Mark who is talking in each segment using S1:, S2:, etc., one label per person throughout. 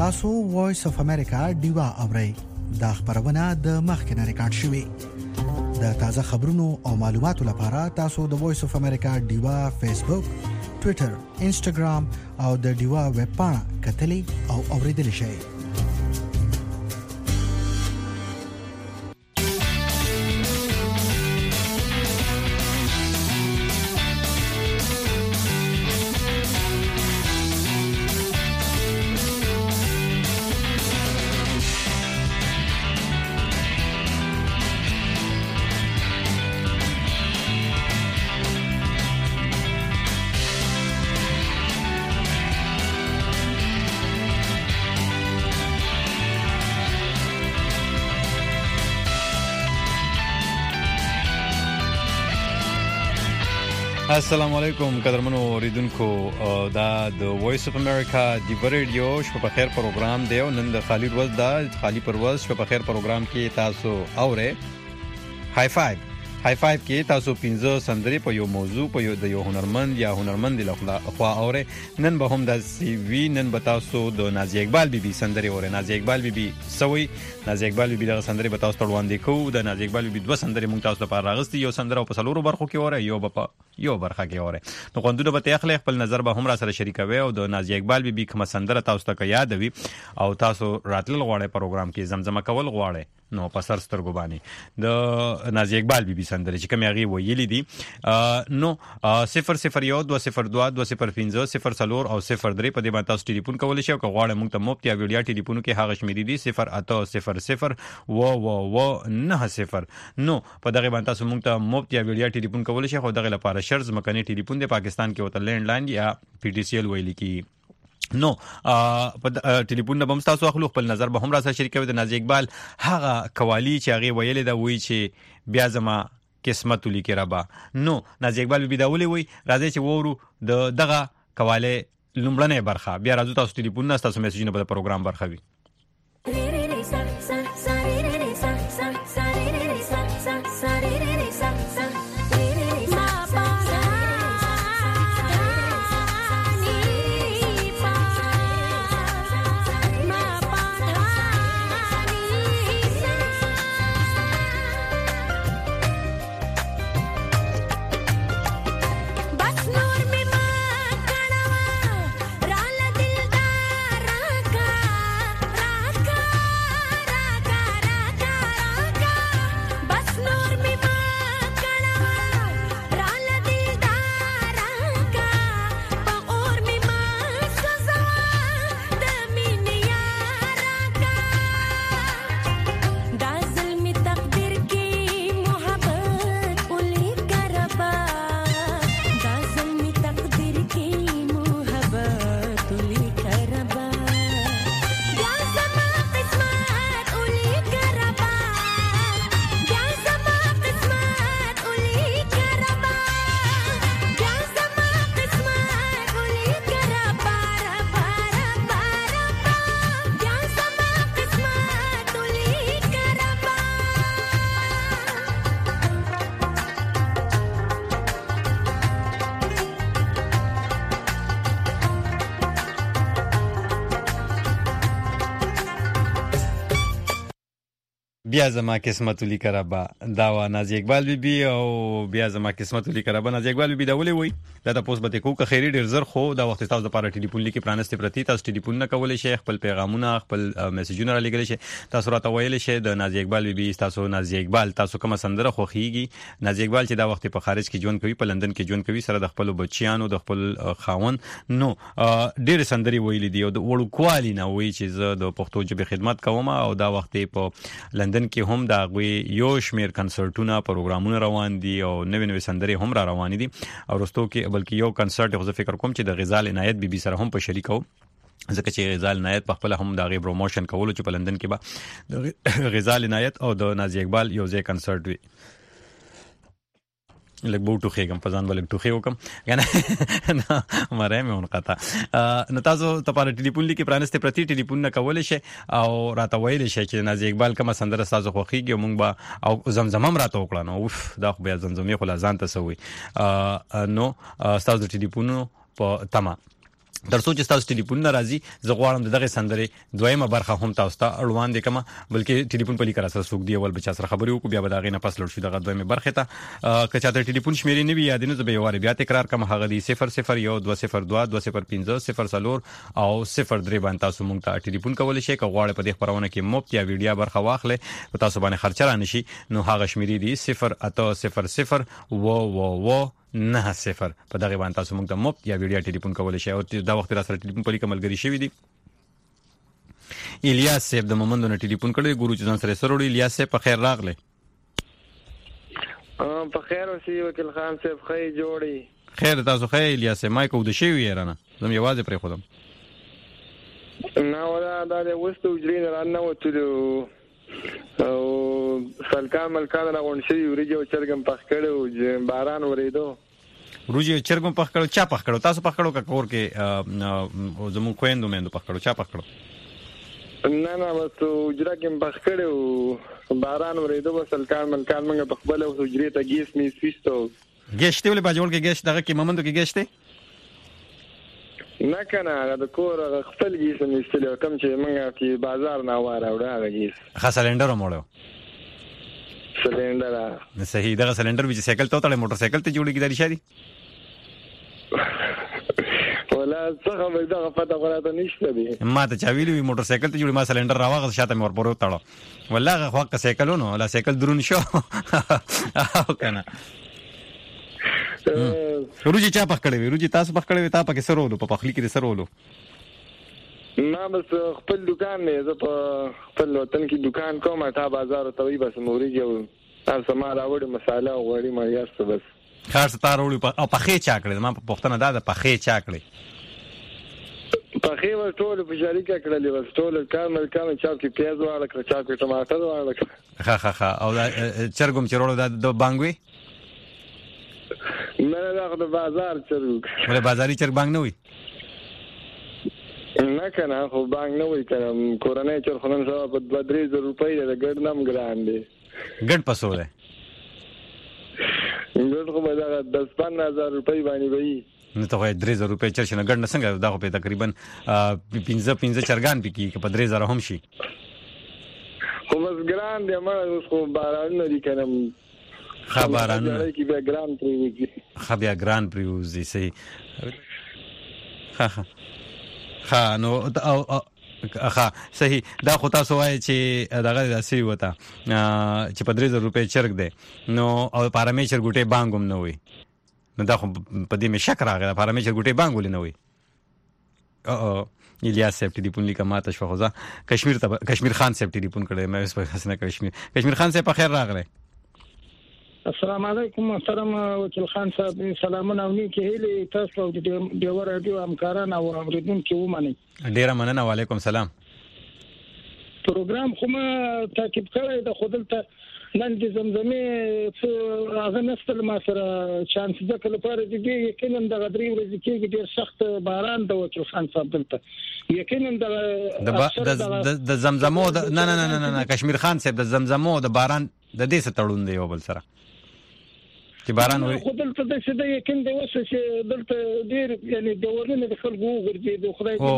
S1: تاسو وایس اف امریکا دیوا اورئ دا خبرونه د مخکنه ریکارډ شوې د تازه خبرونو او معلوماتو لپاره تاسو د وایس اف امریکا دیوا فیسبوک، ټوئیټر، انسټاګرام او د دیوا ویب پاڼه کتلی او اوریدل شئ.
S2: السلام علیکم قدرمنو اوریدونکو، دا د وایس اف امریکا دی ریډیو شپه په خیر پروګرام دی او نن د خالی ورځ دا خالی پرواز شپه په خیر پروګرام کې تاسو اوره های فایو کې تاسو 15 سندري په یو موضوع په یو د یو هنرمند یا هنرمند له خوا اوره. نن به هم د سی وی نن به تاسو د نازی اقبال بیبي سندري اوره. نازی اقبال بیبي سوي نازی اقبال بیبي دغه سندري به تاسو وړاندې کوو. د نازی اقبال بیبي دوه سندري مونږ تاسو لپاره راغستي، یو سندره په سلورو برخو کې اوره، یو برخه کې اوره. نو غوندونه به تخلي خپل نظر به هم را سره شریکوي او د نازی اقبال بیبي کوم سندره تاسو ته یاد وي او تاسو راتل غواړئ پروګرام کې زمزمه کول غواړئ نو په سر سترګو باندې د نازی اقبال بیبي سندره چې کوم هغه ویلي دي نو 001 202 205 04 او 03 په دې باندې تاسو ټلیفون کولی شئ او غواړئ موږ ته مفت یا ویډیو ټلیفون کې هغه شمیرې دي 0800 و90. نو په دغه باندې تاسو موږ ته مفت یا ویډیو ټلیفون کولی شئ خو دغه لپاره شرط مکنی ټلیفون د پاکستان کې وته لینډ لاین یا پی ټی سی ال ویل کی. نو په ټلیفون نه بم تاسو خپل خپل نظر به هم را سره شریکوي. د نازی اقبال هغه قوالی چې هغه ویل دا وی چې بیا زما قسمت لیکي ربا. نو نازی اقبال به دا ولي وی راځي چې وورو د دغه قواله لومړنۍ برخه بیا راځو تاسو ټلیفون نه تاسو میسجونه په پروګرام برخه وي. بیا زما قسمت لیکربا دا و نازی اقبال بیبي او بیا زما قسمت لیکربا. نازی اقبال بیبي دا ولې وای دا تاسو به کو که خیری ډیر زر خو دا وخت تاسو د پاره ټلیفون لیکي پرانسته پرتی تاسو ټلیفون نه کولای شئ خپل پیغامونه خپل میسجونه را لګول شئ تاسو راته ویل شئ د نازی اقبال بیبي تاسو نازی اقبال تاسو کوم سندره خوخیږي. نازی اقبال چې دا وخت په خارج کې ژوند کوي په لندن کې ژوند کوي سره د خپل بچیانو د خپل خاون نو ډیر سندري ویل دي او د وړو کوالی نه وی چې زه د پښتو ژبې خدمت کوم او دا وخت په لندن کې هم دا غوي یو شمیر کنسرټونه پروګرامونه روان دي او نوې سندري هم را روان دي او رستو کې بلکې یو کنسرټ خو فکر کوم چې د غزال عنایت بیبي سره هم په شریکو ځکه چې غزال عنایت په خپل هم دا غي پروموشن کولو چې په لندن کې به د غزال عنایت او د نازی اقبال یو ځای کنسرټ وي. لږ بوټو خېګم په ځان ولګ ټوخي وکم کنه نه مره مې ونقطه نو تاسو ته پر ټلیفون لیکي پرانسته پرتی ټلیفون نه کول شي او راته ویل شي چې نازی اقبال کوم سندره تاسو خوخيږي مونږ به او زمزمم راته وکړو نو اوف دا خو بیا زمزمې خو لازم ته سوي نو تاسو د ټلیفون په تما ترڅو چې تاسو ټلیفون ناراضي زه غواړم دغه سندره دویمه برخه هم تاسو ته اړوان دي کما بلکې ټلیفون په لیکره سره سوق دی اول بچا سره خبرې وکړو بیا به دغه نه پس لور شو دغه دویمه برخه ته که چاته ټلیفون شمیرې نه وي یادینه زه به یو بیا تکرار کوم هغه دی 0012022050 او 03 باندې تاسو مونږ ته ټلیفون کولای شئ که غواړئ په دې خبرونه کې مفت یا ویډیو برخه واخلئ په تاسو باندې خرچه را نشي نو هغه شمیرې دی 08000 په دغه باندې تاسو موږ ته مفت یا ویډیو ټلیفون کولای شئ او دا وخت را سره ټلیفون په لیکملګری شوی دی الیاس صاحب د مومندو نه ټلیفون کړی ګورو چې ځان سره سره الیاس صاحب په خیر راغله
S3: په خیر اوسې وکیل خان صاحب خی جوړي
S2: خیر تاسو خیر الیاس صاحب مایک ود شي ویرانه زم یوازې پرې خودم
S3: نه ولا دا وستو جرین رانه وته او سلکان ملکان راغون شي وريجو چرګم پخ کړو باران وریدو
S2: روجي چرګم پخ کړو چا پخ کړو تاسو پخ کړو کا کور کې زمو خويندو مېندو پخ کړو چا پخ کړو
S3: نه بس اجرا کې پخ کړو باران وریدو سلکان ملکان موږ په خپل او اجرې ته گیس می سويستو
S2: گشته ولې باجول کې گشت دغه کې مومندو کې گشته
S3: نه کنه د کور خپل گیس می استلو کم چې موږ په بازار نه واره وړه گیس
S2: خاص سلندر موړو
S3: سلندر
S2: صحیح دغه سلندر چې سایکل ته تړل موټر سایکل ته جوړیږي د شادي
S3: ولا څنګه مې دا پته غواړم نشته دي
S2: ما ته چا ویلو موټر سایکل ته جوړی ما سلندر راوغه شاته مې ورپورو تړو والله خو که سایکلونو ولا سایکل درون شو او کنه روجي چا پخ کړی روجي تاسو پخ کړی تا پکې سرولو په پخلی کې سرولو
S3: ما بس خپل دکان نه زه په خپل وطن کې دکان کوم ته بازار ته وي بس موريږي او سم راوړم مصالحه او غوړي ما یاست بس
S2: خاص تا وروړي او پخې چا کړی ما په پښتنه دا پخې چا کړی
S3: پخې ټول په شریکه کړلې بس ټول کامل چاپ کې پیاز واړه کړ چاپ کې ټماټر واړه کړ
S2: ها او چرګم چرولو د بانګوي
S3: نه دا د بازار چرګ
S2: ولې بازاري چرګ بانګ نه وي
S3: نه کنه خو بانګ نه وي کنه کورنۍ چرخونن سره په 2-3 روپۍ د ګډ نام ګران دي
S2: ګډ پسو ده
S3: ګډ خو به دا 10-15,000 روپۍ باندې وي
S2: نو ته 3,000 روپۍ چرشنه ګډ نه څنګه دا خو په تقریبا 15 چرګان پکې په 3,000 هم شي
S3: خو بس ګران دی ما خو باران نه دي کنه
S2: خبران
S3: کې بیا ګران پریوزي
S2: بیا ګران پریوزي صحیح ها نو صحیح دا خو تاسو وایي چې دغه داسې وته چې په 3,000 روپۍ چرګ دی نو او پارامې چرګوټي بانګوم نه وي نو دا خو په دې مې شک راغی پارامې چرګوټي بانګول نه وي الیاس صاحب ټلیفون لیکه ماته شو خو کشمیر خان صاحب ټلیفون کړی مې اوس په حسنه کشمیر خان صاحب په خیر راغلی
S4: السلام علیکم محترم وکیل خان صاحب سلامونه او نیکی هیله تاسو د ډیور رادیو همکاران او اوریدونکو ومنئ
S2: ډیره مننه وعلیکم سلام
S4: پروګرام خو ما تعقیب کړی د خودلته نن د زمزمې هغه نستل ما سره چانس د کله لپاره دي یقینا د غدري ورځې کې ډیر سخت باران د وکیل خان صاحب دلته یقینا
S2: د زمزمو نه کشمیر خان صاحب د زمزمو د باران د دې ستړون دی یو بل سره چې باران وي
S4: خو دلته د څه د یقین د وسه چې دلته ډیر یعنی د ورنه د خلکو ورځي د خدای دې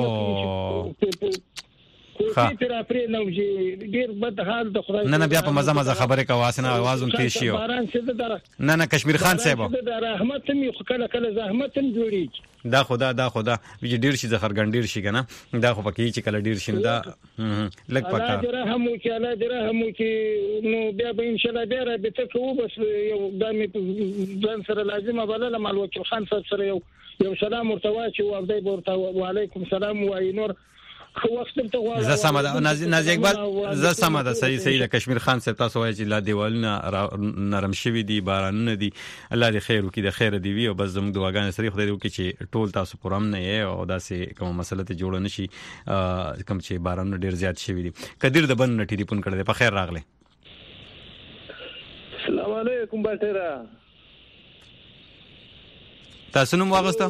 S4: خو دې تر پرې نو چې ډیر بد حال د خدای
S2: نه بیا په مزه خبره کا واسنه आवाज هم تیز شي نه کشمیر خان صاحب
S4: د رحمت می کله زحمت هم جوړیږي
S2: دا خدا چې ډیر شي زخر ګنډیر شي کنه دا خو پکې چې کله ډیر شي دا لګ پکا
S4: الله درهم کې نو بیا به ان شاء الله بیا به تکو بس یو دامه ځان سره لازمه بلل مال وکیل خان صاحب سره یو سلام ورته چې او دای ورته وعلیکم سلام وای نور خو وخت ته غواړم
S2: زه سم ده ناز اقبال زه سم ده صحیح د کشمیر خان صاحب تاسو وایي چې لا دیوالونه نرم شوي دي بارانونه دي الله دې خیر وکړي د خیر دی وي او بس زموږ دعاګانې سره خدای دې وکړي چې ټول تاسو پرم نه یې او داسې کوم مسله ته جوړ نه شي کوم چې بارانونه ډیر زیات شوي دي کدیر د بن ټلیفون کړی په خیر راغله
S3: السلام علیکم بټرا
S2: تاسو نو واغسته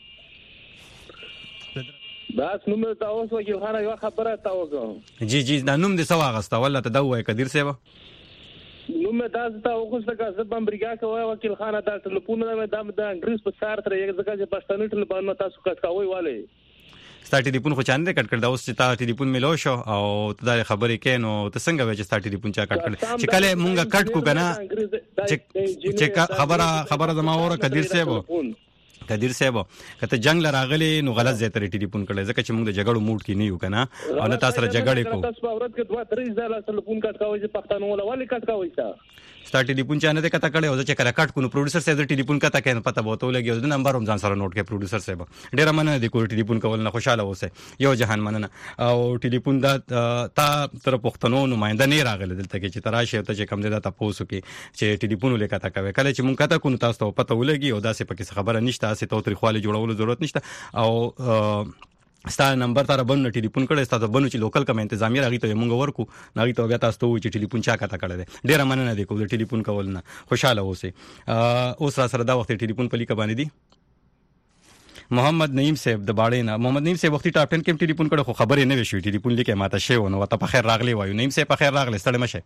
S3: بس نوم ته اوس وکیل خان یو خبره تا وکم
S2: جی دا نوم دې سوا غستا والله ته دا وای کدیر صاحب
S4: نو مې دا ته وګورم چې زه په امریکا کې وای وکیل خان دا ټلیفون د انګریز په سار تر یو ځکه چې پښتني ټلیفون تاسو کټ کاوي والے
S2: ستا ټلیفون خو چاندې کټ کړ دا اوس چې تا ټلیفون ملو شو او ته دا خبرې کین او ته څنګه وای چې ستا ټلیفون چا کټ کړ چې کله مونږه کټ کو کنه چې خبره زما اوره قدیر صاحب کته جنگ لراغلی نو غلط ځای ته ټلیفون کړل ځکه چې موږ د جګړو موډ کې نه یو کنه او نه تاسو سره جګړې کو
S4: تاسو په ورځ کې 2-3 ځله ټلیفون کټ کاوي چې پښتنو ولا کټ کاوي
S2: ستا ټلیفون چانه ته کته کړي او چې کله کټ کو نو پروډوسر صاحب د ټلیفون کته کین پته بوته لګي او د نمبر هم ځان سره نوٹ کې پروډوسر صاحب ډیر مننه د کو ټلیفون کول نه خوشاله اوسه یو جهان مننه او ټلیفون دا تا تر پښتنو نمائنده نه راغله دلته کې چې تراشه ته چې کم دی دا تاسو کې چې ټلیفون ولیکته کوي کله چې مونږ کته کو نو تاسو پته ولګي او دا څه پکې خبره نشته اسه تو تاریخواله جوړولو ضرورت نشته او ستا نمبر تر باندې ټلیفون کړه ستا ته بنو چې لوکل کم انتظامیه راغی ته مونږ ورکو نغی ته بیا تاسو ته چې ټلیفون چا کته کړه ډیر مننه دی کو د ټلیفون کول نه خوشاله اوسه اوس را سره دا وخت ټلیفون په لیکه باندې دی محمد نعیم صاحب د باړې نه محمد نعیم صاحب وختي ټاپ 10 کې ټلیفون کړه خو خبرې نه وشوي ټلیفون لیکه ماته شی ونه وته په خیر راغلی وایو نعیم صاحب په خیر راغلی ستړي مشه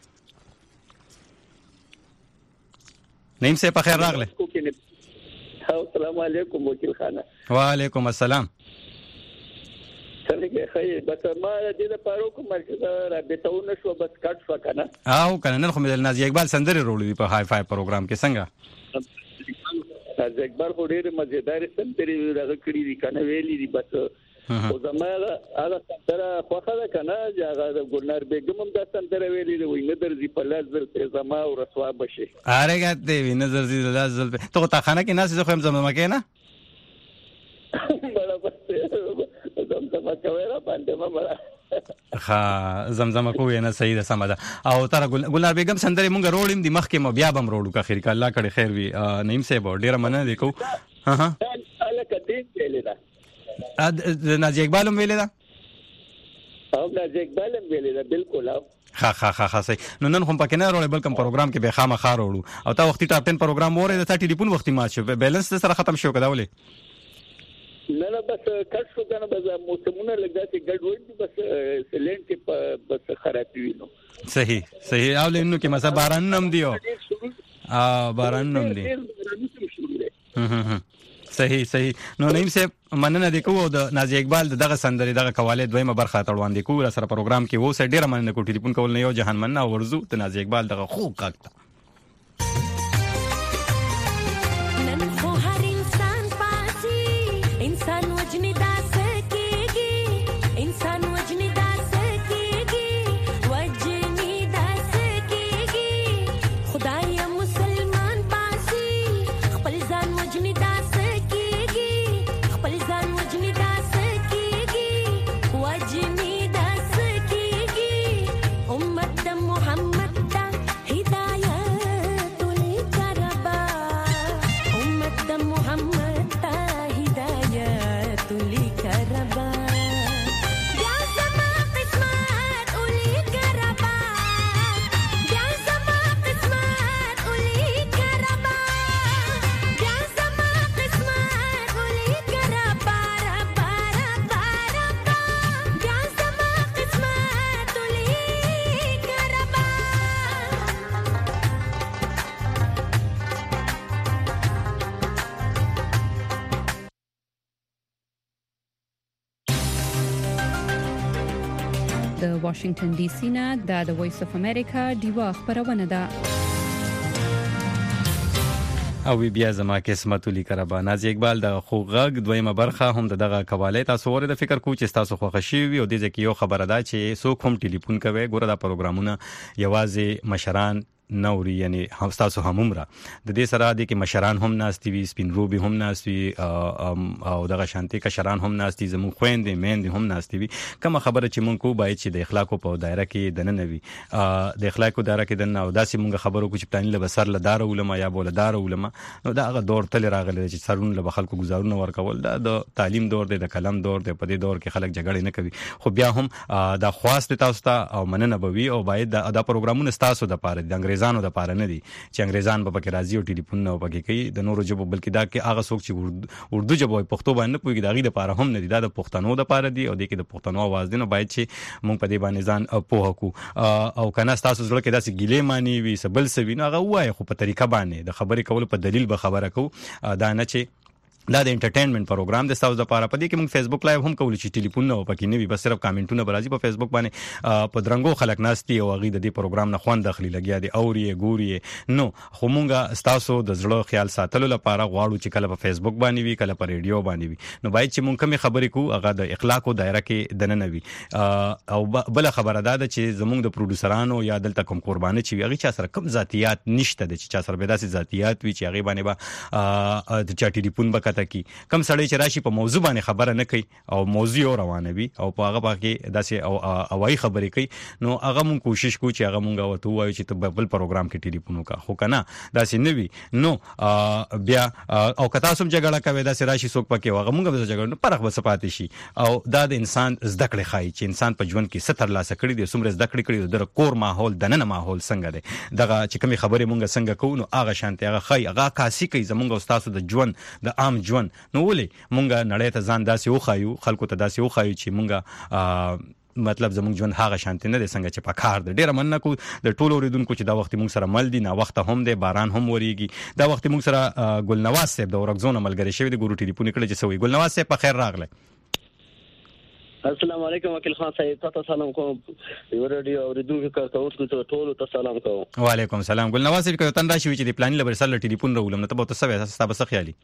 S2: نعیم صاحب په خیر راغلی
S5: السلام علیکم وکیل خانه
S2: وعلیکم السلام
S5: څنګه خیر بس ما دې لپاره کوم مرکز رابطهونه شو بس کټ شو کنه
S2: او کنه نن خو مې نازي اقبال سندره وروړي په هاي فای پروګرام کې څنګه
S5: نازي اقبال خو ډېر مزیدار سندره راغ کړی دي کنه ویلي دي بس او زماره هغه سندره خوخه ده کنه هغه ګلنار بیگم هم دا سندره ویلي دي وینه درځي په لازم ته زما او رسوا بشي
S2: ارګه دې وینه درځي لازم ته تا خانه کې ناس زه خو هم زما کې نه زمزمه کوي را باندې مړه ها زمزمه کوي نه صحیح ده سم ده او تر ګلنار بیگم سندره مونږ روړم د مخ کې مو بیا بم روړو که خیر ک الله کړي خیر وي نعیم صاحب ډیر مننه لیکو ها ها
S5: الکه دې ویل دا
S2: د نازي اقبال هم ویل دا
S5: او نازي اقبال هم ویل دا بالکل
S2: ها صحیح نو نن هم پکې نه وروړل بلکې پروګرام کې به خامخا وروړو او تا وختي ټاپ 10 پروګرام وره د ټلیفون وختي مات شو بیلانس سره ختم شو کداولې
S5: نه بس کټ شو کنه بس موسمونه لګا چې ګډ وډ بس سلنټ کې بس خراب وي نو
S2: صحیح او لینو کې مسا باران نم دیو باران نم دی صحیح نو نعیم صاحب مننه د کو د نازي اقبال دغه سندري دغه قواله دویمه برخه تړوان دي کو سره پروګرام کې وو سره ډیر مننه کو ټلیفون کول نه یو جهان مننه ورزو د نازي اقبال دغه خو کاکته
S6: د واشنگټن ډي سي نه د وایس اف امریکا دیوا خبرونه ده
S2: او بیا زما قسمت لیکربا نازي اقبال د خوغغ دویمه برخه هم دغه قواله تاسو ور د فکر کو چې تاسو خوښ شي او د ځکه یو خبره ده چې څوک هم ټلیفون کوي ګوره دا پروګرامونه یوازې مشران نوري یعنی تاسو هم عمره د دې سره د کې مشران هم ناستي وي سپین روبي هم ناستي او دغه شانتي کشران هم ناستي زمون خويندې مېندې هم ناستي وي کوم خبره چې مونږ کو باید چې د اخلاقو په دایره کې د نه وي د اخلاقو دایره کې د نه او داسې مونږ خبرو کو چې پلان له بسر له دار علماء یا بوله دار علماء نو دا هغه دور تل راغلی چې سرون له خلکو گزارونه ورکول دا د تعلیم دور دی د کلام دور دی په دې دور کې خلک جګړه نه کوي خو بیا هم دا خواست تاسو ته او مننه بوي او باید دا پروګرامونه تاسو د پاره د انګريز انګریزانو د پاره نه دي چې انګریزان به پکې راځي او ټلیفون نه پکې کوي د نورو ژبو، بلکې دا کې هغه څوک چې اردو ژبه پښتو باندې پوهیږي دا غي د پاره هم نه دي، دا د پښتنو د پاره دي او د کې د پښتنو आवाज دي. نو باید چې مونږ په دې باندې ځان پوهه کو او کنه تاسو زړه کې داسې ګیلې مانی وي سبل سوي نه هغه وای خو په طریقه باندې د خبرې کول په دلیل به خبره کو. دا نه چې دا د انټرټینمنت پروګرام د تاسو لپاره په دې کې موږ فیسبوک لایو هم کولی چې ټلیفون نه پکې نه وي، بس صرف کامنټونه برازي په فیسبوک باندې په درنګو خلک ناشتي او غي د دې پروګرام نه خوان داخلي لګیا دي او ری ګوري. نو خو مونږه تاسو د زړه خیال ساتلو لپاره غواړو چې کله په فیسبوک باندې وي کله په ریډیو باندې وي، نو باید چې مونږ کومه خبرې کو هغه د اخلاقو دایره کې دننه وي. او بل خبره ده چې زمونږ د پروډوسرانو یا دلته کوم قرباني چې هغه چا سره کم ذاتيات نشته د چې چا سره به داسې ذاتيات وي چې هغه باندې با د چا ټلیفون بکته کی کم سړی چې راشي په موضوع باندې خبره نه کوي او موضوع روانوي او په هغه باندې داسې او اوای خبرې کوي، نو هغه مونږ کوشش کوو چې هغه مونږ وته وایو چې ته بل پروګرام کې ټلیفون وکړه، خو کنه داسې نه وي. نو بیا او کتا سم جګړه کوي داسې راشي څوک پکې هغه مونږ به جګړه نه پرخ بس پاتې شي. او دا د انسان زده کړې خای چې انسان په ژوند کې ستر لاس کړی دي څومره زده کړې کړی د کور ماحول دننه ماحول څنګه دی دغه چې کومې خبرې مونږ څنګه کوو، نو هغه شانتي هغه خای هغه کاسي کوي زمونږ استاد د ژوند د عام ژوند. نو ولې مونږه نړۍ ته ځان داسې وخایو خلکو ته داسې وخایو چې مونږه مطلب زموږ ژوند هغه شانتي نه دی څنګه چې پکار دی. ډیره مننه کو د ټولو اوریدونکو چې دا وخت موږ سره مل دي، نه وخت هم دی، باران هم وریږي. دا وخت موږ سره ګلنواز صاحب د اورګزون ملګری شوی دی، ګورو ټلیفون کړي چې سوي. ګلنواز صاحب په خیر راغله.
S7: السلام علیکم وکیل خان صاحب، تاسو سلام کوم. یو رادیو اوریدونکو کارکونکو ته ټول ته سلام کوم.
S2: وعلیکم السلام. ګلنواز صاحب کوي تنده شوی چې د پلان لپاره سره ټلیفون راولم نو ته به تاسو تاسو خیالي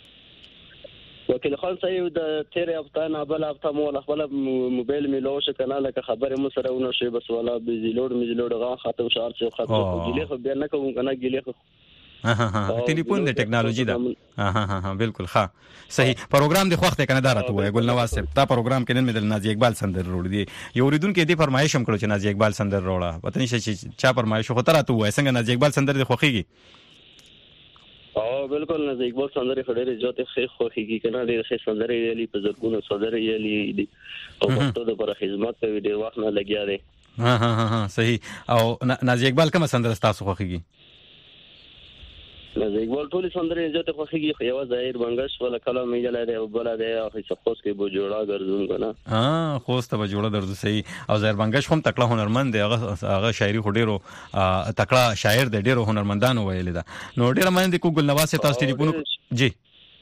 S7: وکیل خان صاحب د تیر هفته نه بل هفته مو خپل موبایل میلو شو کنه لکه خبره مو سره ونه شي بس ولا بيزي لوډ غا ختم شهر چې ختم ګیله خو بیا نه کوم کنه ګیله خو
S2: ټلیفون د ټیکنالوژي دا بالکل ښه صحیح پروګرام دی خوخته کنه دارته وای ګلنواز صاحب دا پروګرام کې نن مې د نازي اقبال سندر وروړ دی یو ریدونکو دې فرمایش هم کړو چې نازي اقبال سندر وروړه پته نشي چې چا فرمایش خو تراته وای څنګه نازي اقبال سندر دی خوخيږي.
S7: بالکل نازي اقبال سندرې خډېرې جوته خوخيږي کنه ډېر ښه سندرې ویلي په زرګونو سندرې ویلي او پښتو د پر خدمت کوي ډېر وخت نه لګیا دی.
S2: صحیح. او نازي اقبال کوم سندر تاسو خوخيږي؟
S7: نازي اقبال ټول سندرې جوته خوخيږي خو یو ظاهر بنگش ولا کلام یې لاله او بل دی او څه خوښ کې بو جوړا ګرځون کنه
S2: خوسته به جوړا درځي. صحیح. او ظاهر بنگش هم تکړه هنرمند دی، هغه شاعري خډېرو تکړه شاعر دی، ډېرو هنرمندانو ویل دا. نو ډېر مند کو ګلنواز تاسو ټلیفون جی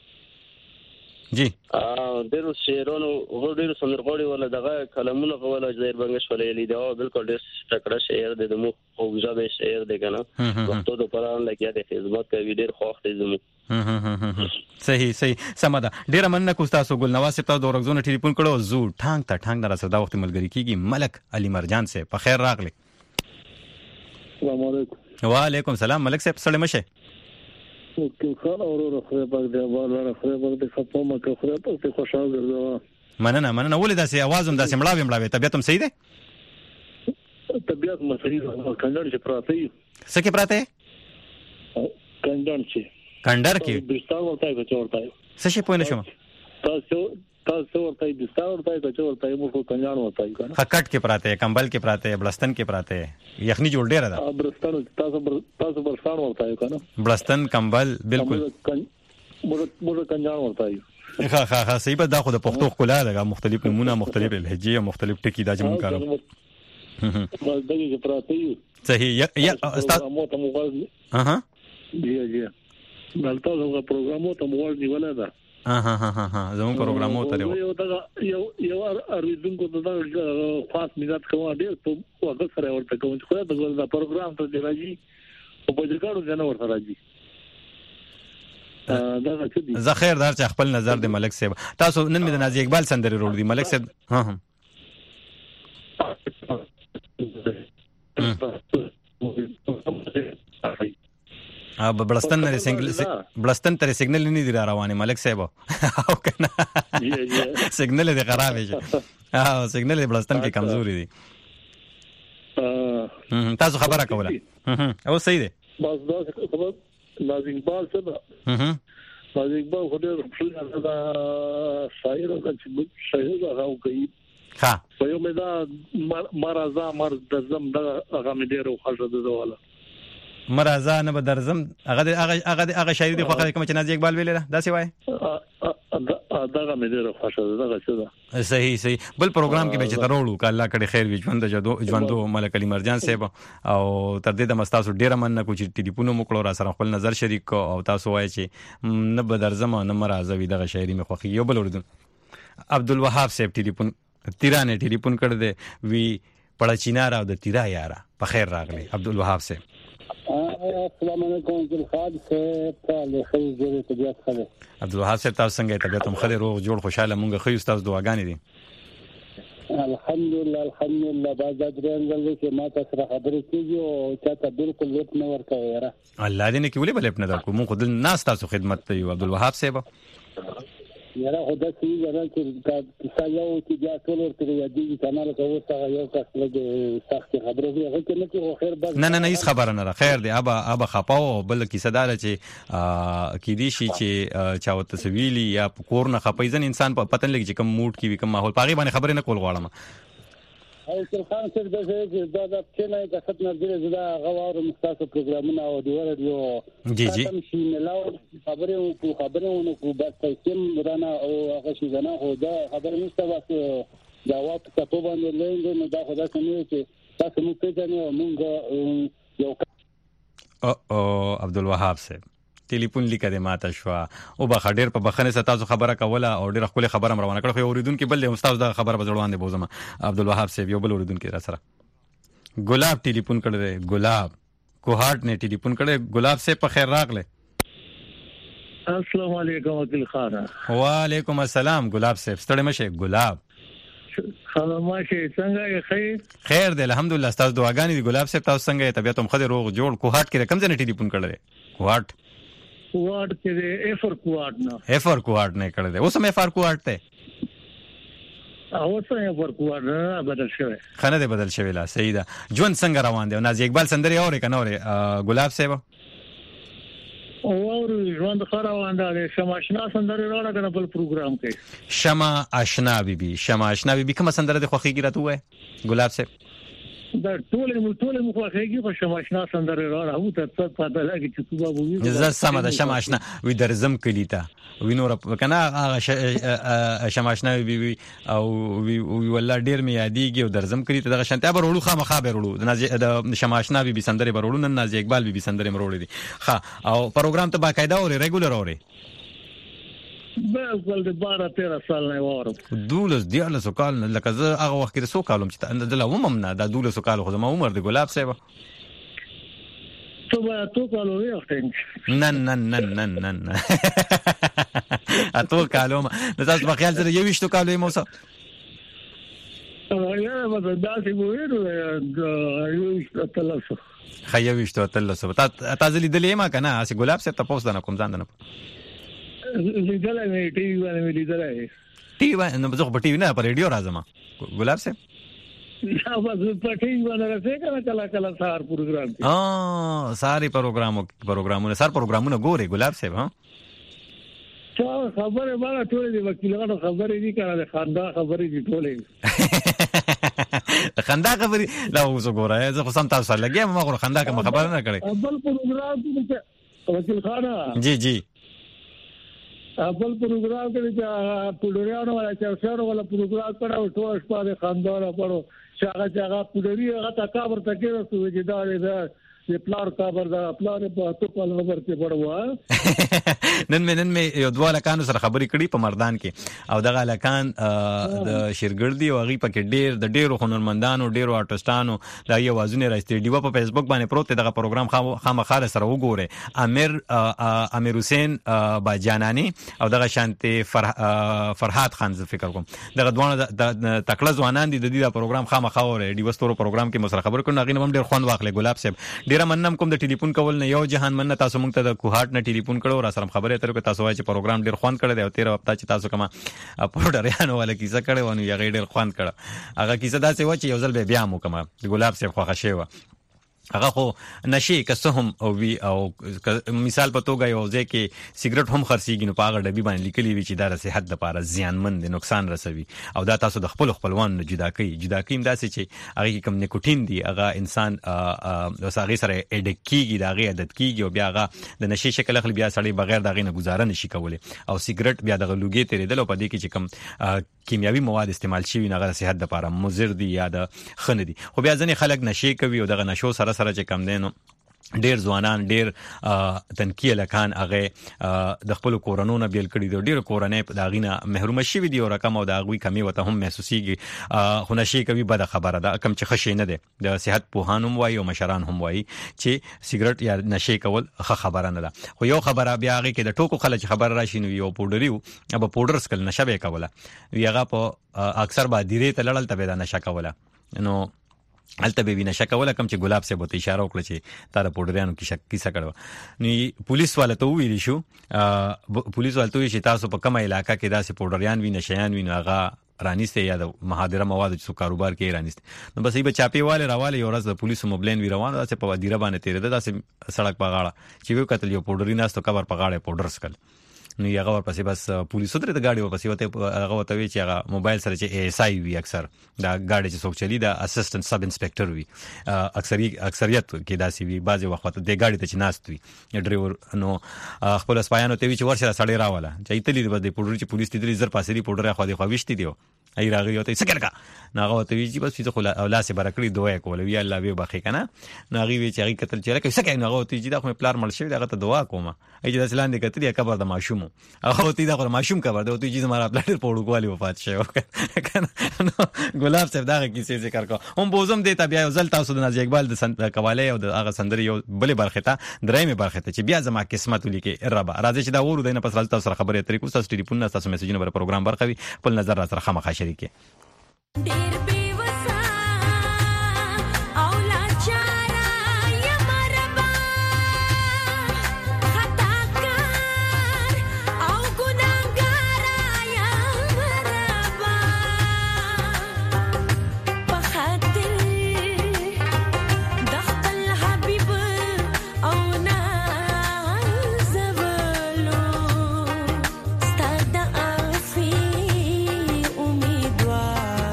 S7: ډېرو شعرونو ډېرو سندرغاړي ولا دغه کلمونه ولا ظاهر بنگش ویل دی او بالکل ډېر تکړه شاعر دی، دمو او ځابه شاعر دی کنه وختو د پران لګیا دی خدمت کوي ډېر خوښ دی زمو.
S2: صحیح سمدا. ډېر مننه کو تاسو ګلنواز تاسو د اورګزون ټلیفون کړو زو ټانګ نه راځه دا وخت ملګری کیږي. ملک علي مرجان سے په خیر راغله.
S4: السلام علیکم.
S2: وعلیکم السلام. ملک صاحب سلام شه.
S4: وکیل خان اورو خو په دې باندې خو په خپل مکه خو په خوشاله ګرځوا.
S2: مننه ولې داسې आवाज هم داسې مړاوي طبيعت هم صحیح ده؟
S4: طبيعت مصری کندر چې پراته یو
S2: څه کې پراته کندر کې
S4: بستر ورته کوي
S2: څه شي پوه نه شوم.
S4: تاسو ورته بستر ورته کوي مو کو کنجان ورته کنه
S2: خکټ کې پراته کمبل کې پراته بلستن کې پراته یخني جوړ ډیر ده.
S4: بلستن تاسو بلستان ورته کنه
S2: بلستن کمبل بالکل
S4: مو کنجان ورته
S2: ها صحیح. په دا خو د پښتو خلا ده مختلف نمونه مختلف لهجې مختلف ټکی دا جمع کارو
S4: دغه پراته یو
S2: صحیح. یا استاد
S4: مو ته موږ جی دلته زموږ پروګرامو ته موږ نیولای دا
S2: زموږ پروګرامو ته
S4: یو اریدونکو ته دا خاص مزات کوم ډیر په وخت سره ورته کوم چې دا پروګرام ته دی راځي او په ځکهړو ځنه ورته راځي.
S2: زه خیر دار چې خپل نظر د ملک صاحب تاسو نن مې د نازي اقبال سندرې وروړ دي ملک صاحب. بلستن تر سیګنل نه دی روانه ملک صاحب او کنه سیګنل دی خراب شي سیګنل بلستن کې کمزوري دي. تاسو خبره کوله او صحیح دی
S4: بس دا خبر نازي اقبال څه نازي اقبال خو ډېر دا شاعر او شاعر راو کوي
S2: ها
S4: په یو مې دا مرزا مرز د زم دا هغه مې ډېر خوښه ده والا
S2: مرزا نه بدرزم هغه شاعری دی خو کوم چې نازي اقبال ویل دا سی وای
S8: دغه مې ډیره خوښه ده دغه څه ده
S2: صحیح بل پروګرام کې به چې ترولو ک الله کړي خیر وي ژوندو ملک علي مرجان صاحب او تر دې د مستاسو ډیره من کو چې ټلیفون مو کړو را سره خپل نظر شریک کو او تاسو وای چې نه بدرزم نه مرزا وی دغه شاعری مې خوښي یو بل اردن عبدالوهاب صاحب ټلیفون تیرانه ټلیفون کړ دې وی پړه چینار او د تیرا یارا په خیر راغلی عبدالوهاب صاحب
S4: السلام علیکم جلخاد سے تعالی خیر جوړه طبيعت خله
S2: عبدالوهاب صاحب تاسو څنګه طبيعت هم خله روغ جوړ خوشاله مونږ خو استاد دعاګانې دي
S4: الحمدلله باز درنګل چې ما تاسو را خبرې کیږي او چاته بالکل لټ نه ورکوي یاره
S2: الله دې نه کیولې بل نه درکو مونږ خود ناس تاسو خدمت ته یو عبدالوهاب صاحب
S4: یاره خدای دې یاره چې تاسو یو چې بیا ټول ورته یادې کانال کوو څنګه یو تاسو له سخت خبرې هغه کې نه چې خیر بس
S2: نه هیڅ خبره نه خیر دی ابا خپاو بل کیسه دار چې کې دي شي چې چاو تسویلی یا کور نه خپای ځن انسان په پتن لګي چې کوم موډ کې وي کوم ماحول پاغي باندې خبرې نه کول غواړم
S4: او خان صاحب د څنګه د خدمت نظر زدا غواړم مستاسو پروګرامونه او دی ورډیو
S2: جی
S4: شي ملاو خبرې کو بس تاسو مرانه او هغه شي نه هو دا خبرې نشته بس جواب تاسو باندې لنګ نو دا خدای څنګه چې تاسو مو پیژنئ مونږ یو
S2: او عبدالوهاب صاحب ټلیفون لیکه ماته شو او به ډېر په بخنه ستاسو خبره کوله او ډېر خپل خبره روانه کړه خو اوریدونکو بل له استاد دا خبره بزړوان دی بوزم عبدالوهاب صاحب یو بل اوریدونکو را سره ګلاب ټلیفون کړی دی ګلاب کوهاټ نه ټلیفون کړی ګلاب صاحب په خیر راغله
S8: السلام علیکم وکیل خان
S2: وعلیکم السلام ګلاب صاحب ستړی مشه ګلاب
S8: خلماشه څنګه
S2: خیر دی الحمدلله تاسو دعاګانې دی ګلاب صاحب تاسو څنګه طبيعت هم خدای روغ جوړ کوهاټ کې کوم ځای ټلیفون کړی دی کوهاټ
S8: کې افر کوهاټ
S2: نه کړی دی اوس هم افر کوهاټ ته
S8: اوس هم افر کوهاټ بدل شوی
S2: خنه دې بدل شوی لا صحیح ده ژوند څنګه روان دی نازي اقبال سندري اورې کنه اورې ګلاب صاحب
S8: اور ژوند روان دی شمع آشنا سندري راړه کنه بل پروګرام کې
S2: شمع آشنا بیبي کوم سندره د خوخيږي راته وای ګلاب صاحب
S8: دا ټول مو خوخيږي خو شمع آشنا سندري راړه او ته څه پته لګي چې توبه وي
S2: زه سم ده شمع آشنا وی درزم کلیتا وی نور کنه هغه شمع آشنا بیبي او وی والله ډیر می یادېږي او درزم کلیتا دغه شانته برولو خامخا برولو د شمع آشنا بیبي سندري برولو نن نازي اقبال بیبي سندري مرولې دي ها او پروګرام ته باقاعده او ریګولر اوري
S8: بالکل د 12-13 سال نه واره
S2: دولس کال لکه زه هغه وخت کې سو کالم چې د لومم نه د دولس کال خو زما عمر د ګلاب صاحب
S8: تو کالو وي اختن
S2: نن اتو کالو ما تاسو په خیال سره یو وشتو کالو مو سره
S8: یا ما داسې وایو یو تلاسو
S2: خیويشتو تلاسو تاسو لیدلې ما کنه اسی ګلاب صاحب تاسو نه کوم ځان نه
S8: لیدلې مې ټي وی باندې لیدلې
S2: ټي وی نو زه په ټي وی نه په رادیو راځم ګلاب صاحب
S8: یا بس په ټي وی باندې راځي کله سار پروګرام
S2: ساري پروګرامونه سار پروګرامونه ګوري ګلاب صاحب ها
S8: خبره باندې ټولې دي وکیلانو خبرې دي کنه خندا خبرې دي ټولې
S2: خندا خبرې لا اوس ګورای زه خو سم تاسو لګیا ما غوړ خندا کوم خبره نه کړې
S8: بل پروګرام کې وکیل خانه
S2: جی
S8: بل پروګرام کې چې پوډریانو ولا چرشانو ولا پروګرام کړو ټول شپه خندا را پړو چاغه پوډری هغه تا کابر ته کې رسو چې دا د پلار کابر دا پلار په تو په نمبر کې پړوا
S2: نن مې یو دواله کانو سره خبرې کړې په مردان کې او دغه لکان د شیرګردي او غي پکې ډېرو هنرمندانو ډېرو آرټستانو دا یو وازونه راځي دیو په فیسبوک باندې پروت دغه پروګرام خامخاله سره وګوره امیر حسین باجانانی او دغه شانتي فرحات خان ز فکر کوم دغه دوانه تکړه ځوانان دي د دې پروګرام خامخاوره دیو ستورو پروګرام کې مسره خبر کړو غي هم ډېر خوند واخلې ګلاب صاحب ډیر مننم کوم د ټلیفون کول نه یو جهان من تاسو مونږ ته د کوهاټ نه ټلیفون کړو را سره خبره اترو کې تاسو وایي چې پروګرام ډیر خوند کړی دی او 13 هفته چې تاسو کومه پروډریانو والا کیسه کړو نو یې ډیر خوند کړو هغه کیسه داسې و چې یو ځل به بیا مو کومه ګلاب صاحب خوښه شوی هغه خو نشي کسه هم او وی او مثال په توګه یو ځکه سیګریټ هم خرڅيږي نو په هغه ډبي باندې لیکلي وي چې دا د صحت لپاره زیانمن دي نقصان رسوي او دا تاسو د خپلوان جدا کوي داسې چې هغه کوم نیکوټین دی هغه انسان وساغي سره اډکیږي دا غي عادت کیږي او بیا هغه د نشي شکل اخلي بیا سړی بغیر دا غي نه گزاره نشي کولای او سیګریټ بیا د لوګي تیرېدل او په دې کې چې کوم کیمیاوي مواد استعمال شوی نه غره صحت لپاره مضر دي یا د خنه دي خو بیا ځنې خلک نشي کوي او دغه نشو سره چې کم دینو ډیر ځوانان ډیر تنکیه لکان هغه د خپل کورونو بیل کړي دي ډیر کورنۍ په داغینه محروم شي دي او رقم او داغوي کمی وته هم محسوسيږي خو نشي کوي بد خبره ده کم چې خشي نه ده د صحت په هانم وای او مشران هم وای چې سیګریټ یا نشي کول خبره نه ده خو یو خبره بیا هغه کې د ټوکو خلک خبر راشي نو یو پودریو اب پودر سکل نشه به کوله یغه په اکثر با ډیره تلل ته به نشه کوله نو الته به وینه شکوله کم چې ګلاب صاحب ته اشاره وکړه چې تار پودریانو کې شک کیسه کړو نو پولیس والا ته ویل شو پولیس والا ته چې تاسو په کومه علاقہ کې داسې پودریان وینه شیان وینه هغه رانیسته یا د مخادره مواد چې کاروبار کې رانیسته نو بس ایبه چاپیواله راواله یو ورځ د پولیسو موبلین وی روانه داسې په ودیره باندې تیرې داسې سړک په غاړه چې یو قتل یو پودری ناستو کبر په غاړه پودر سکل نو هغه ورپسې بس پولیسو درته گاډي ورپسې وته هغه وته وی چې هغه موبایل سره چې ای اس آی وی اکثر دا گاډي چې څوک چلی دا اسسټنټ سب انسپکټر وی اکثریت کې داسي وی بعضي وخت د گاډي ته چې ناست وی ډرایور نو خپل سپایانو ته وی چې ورشه سړی راواله چې ایتلی د پودر چې پولیس تدری زر پاسې پودر خو د خوښتي دیو ای راغی او ته سکرکا ناغه ته وی چې بس فزه خو اولاد سه برکړي دوه کول وی الله وی بخې کنه ناغي وی چې هغه قتل چیرې کې سکه ناغه ته چې دا خو پلار مړ شوی دغه ته دعا کومه ای چې داسلان دې کتلی کبر د ماشوم هغه ته دا خو ماشوم کبر د ته چې زما پلار په وړوکوالي وفات شوی کنه ګلاب صاحب دغه کیسې ذکر کو هم بوزم دې ته بیا یو ځل تاسو د ناز اقبال د سنت قواله او د هغه سندري یو بلې برخه ته درېمه برخه ته چې بیا زما قسمت لیکي ربا راځي چې دا ورو دینه پس تاسو سره خبرې اترې کو تاسو ټلیفون تاسو میسجونه پر پروګرام برخوي خپل نظر را سره خامخا شریکي
S9: ډېر بې وسه او لاچاره یم ربا خطا کار او ګناهګاره یم ربا په خاطر د خپل حبیب او نازولو ستا د عافي امیدوار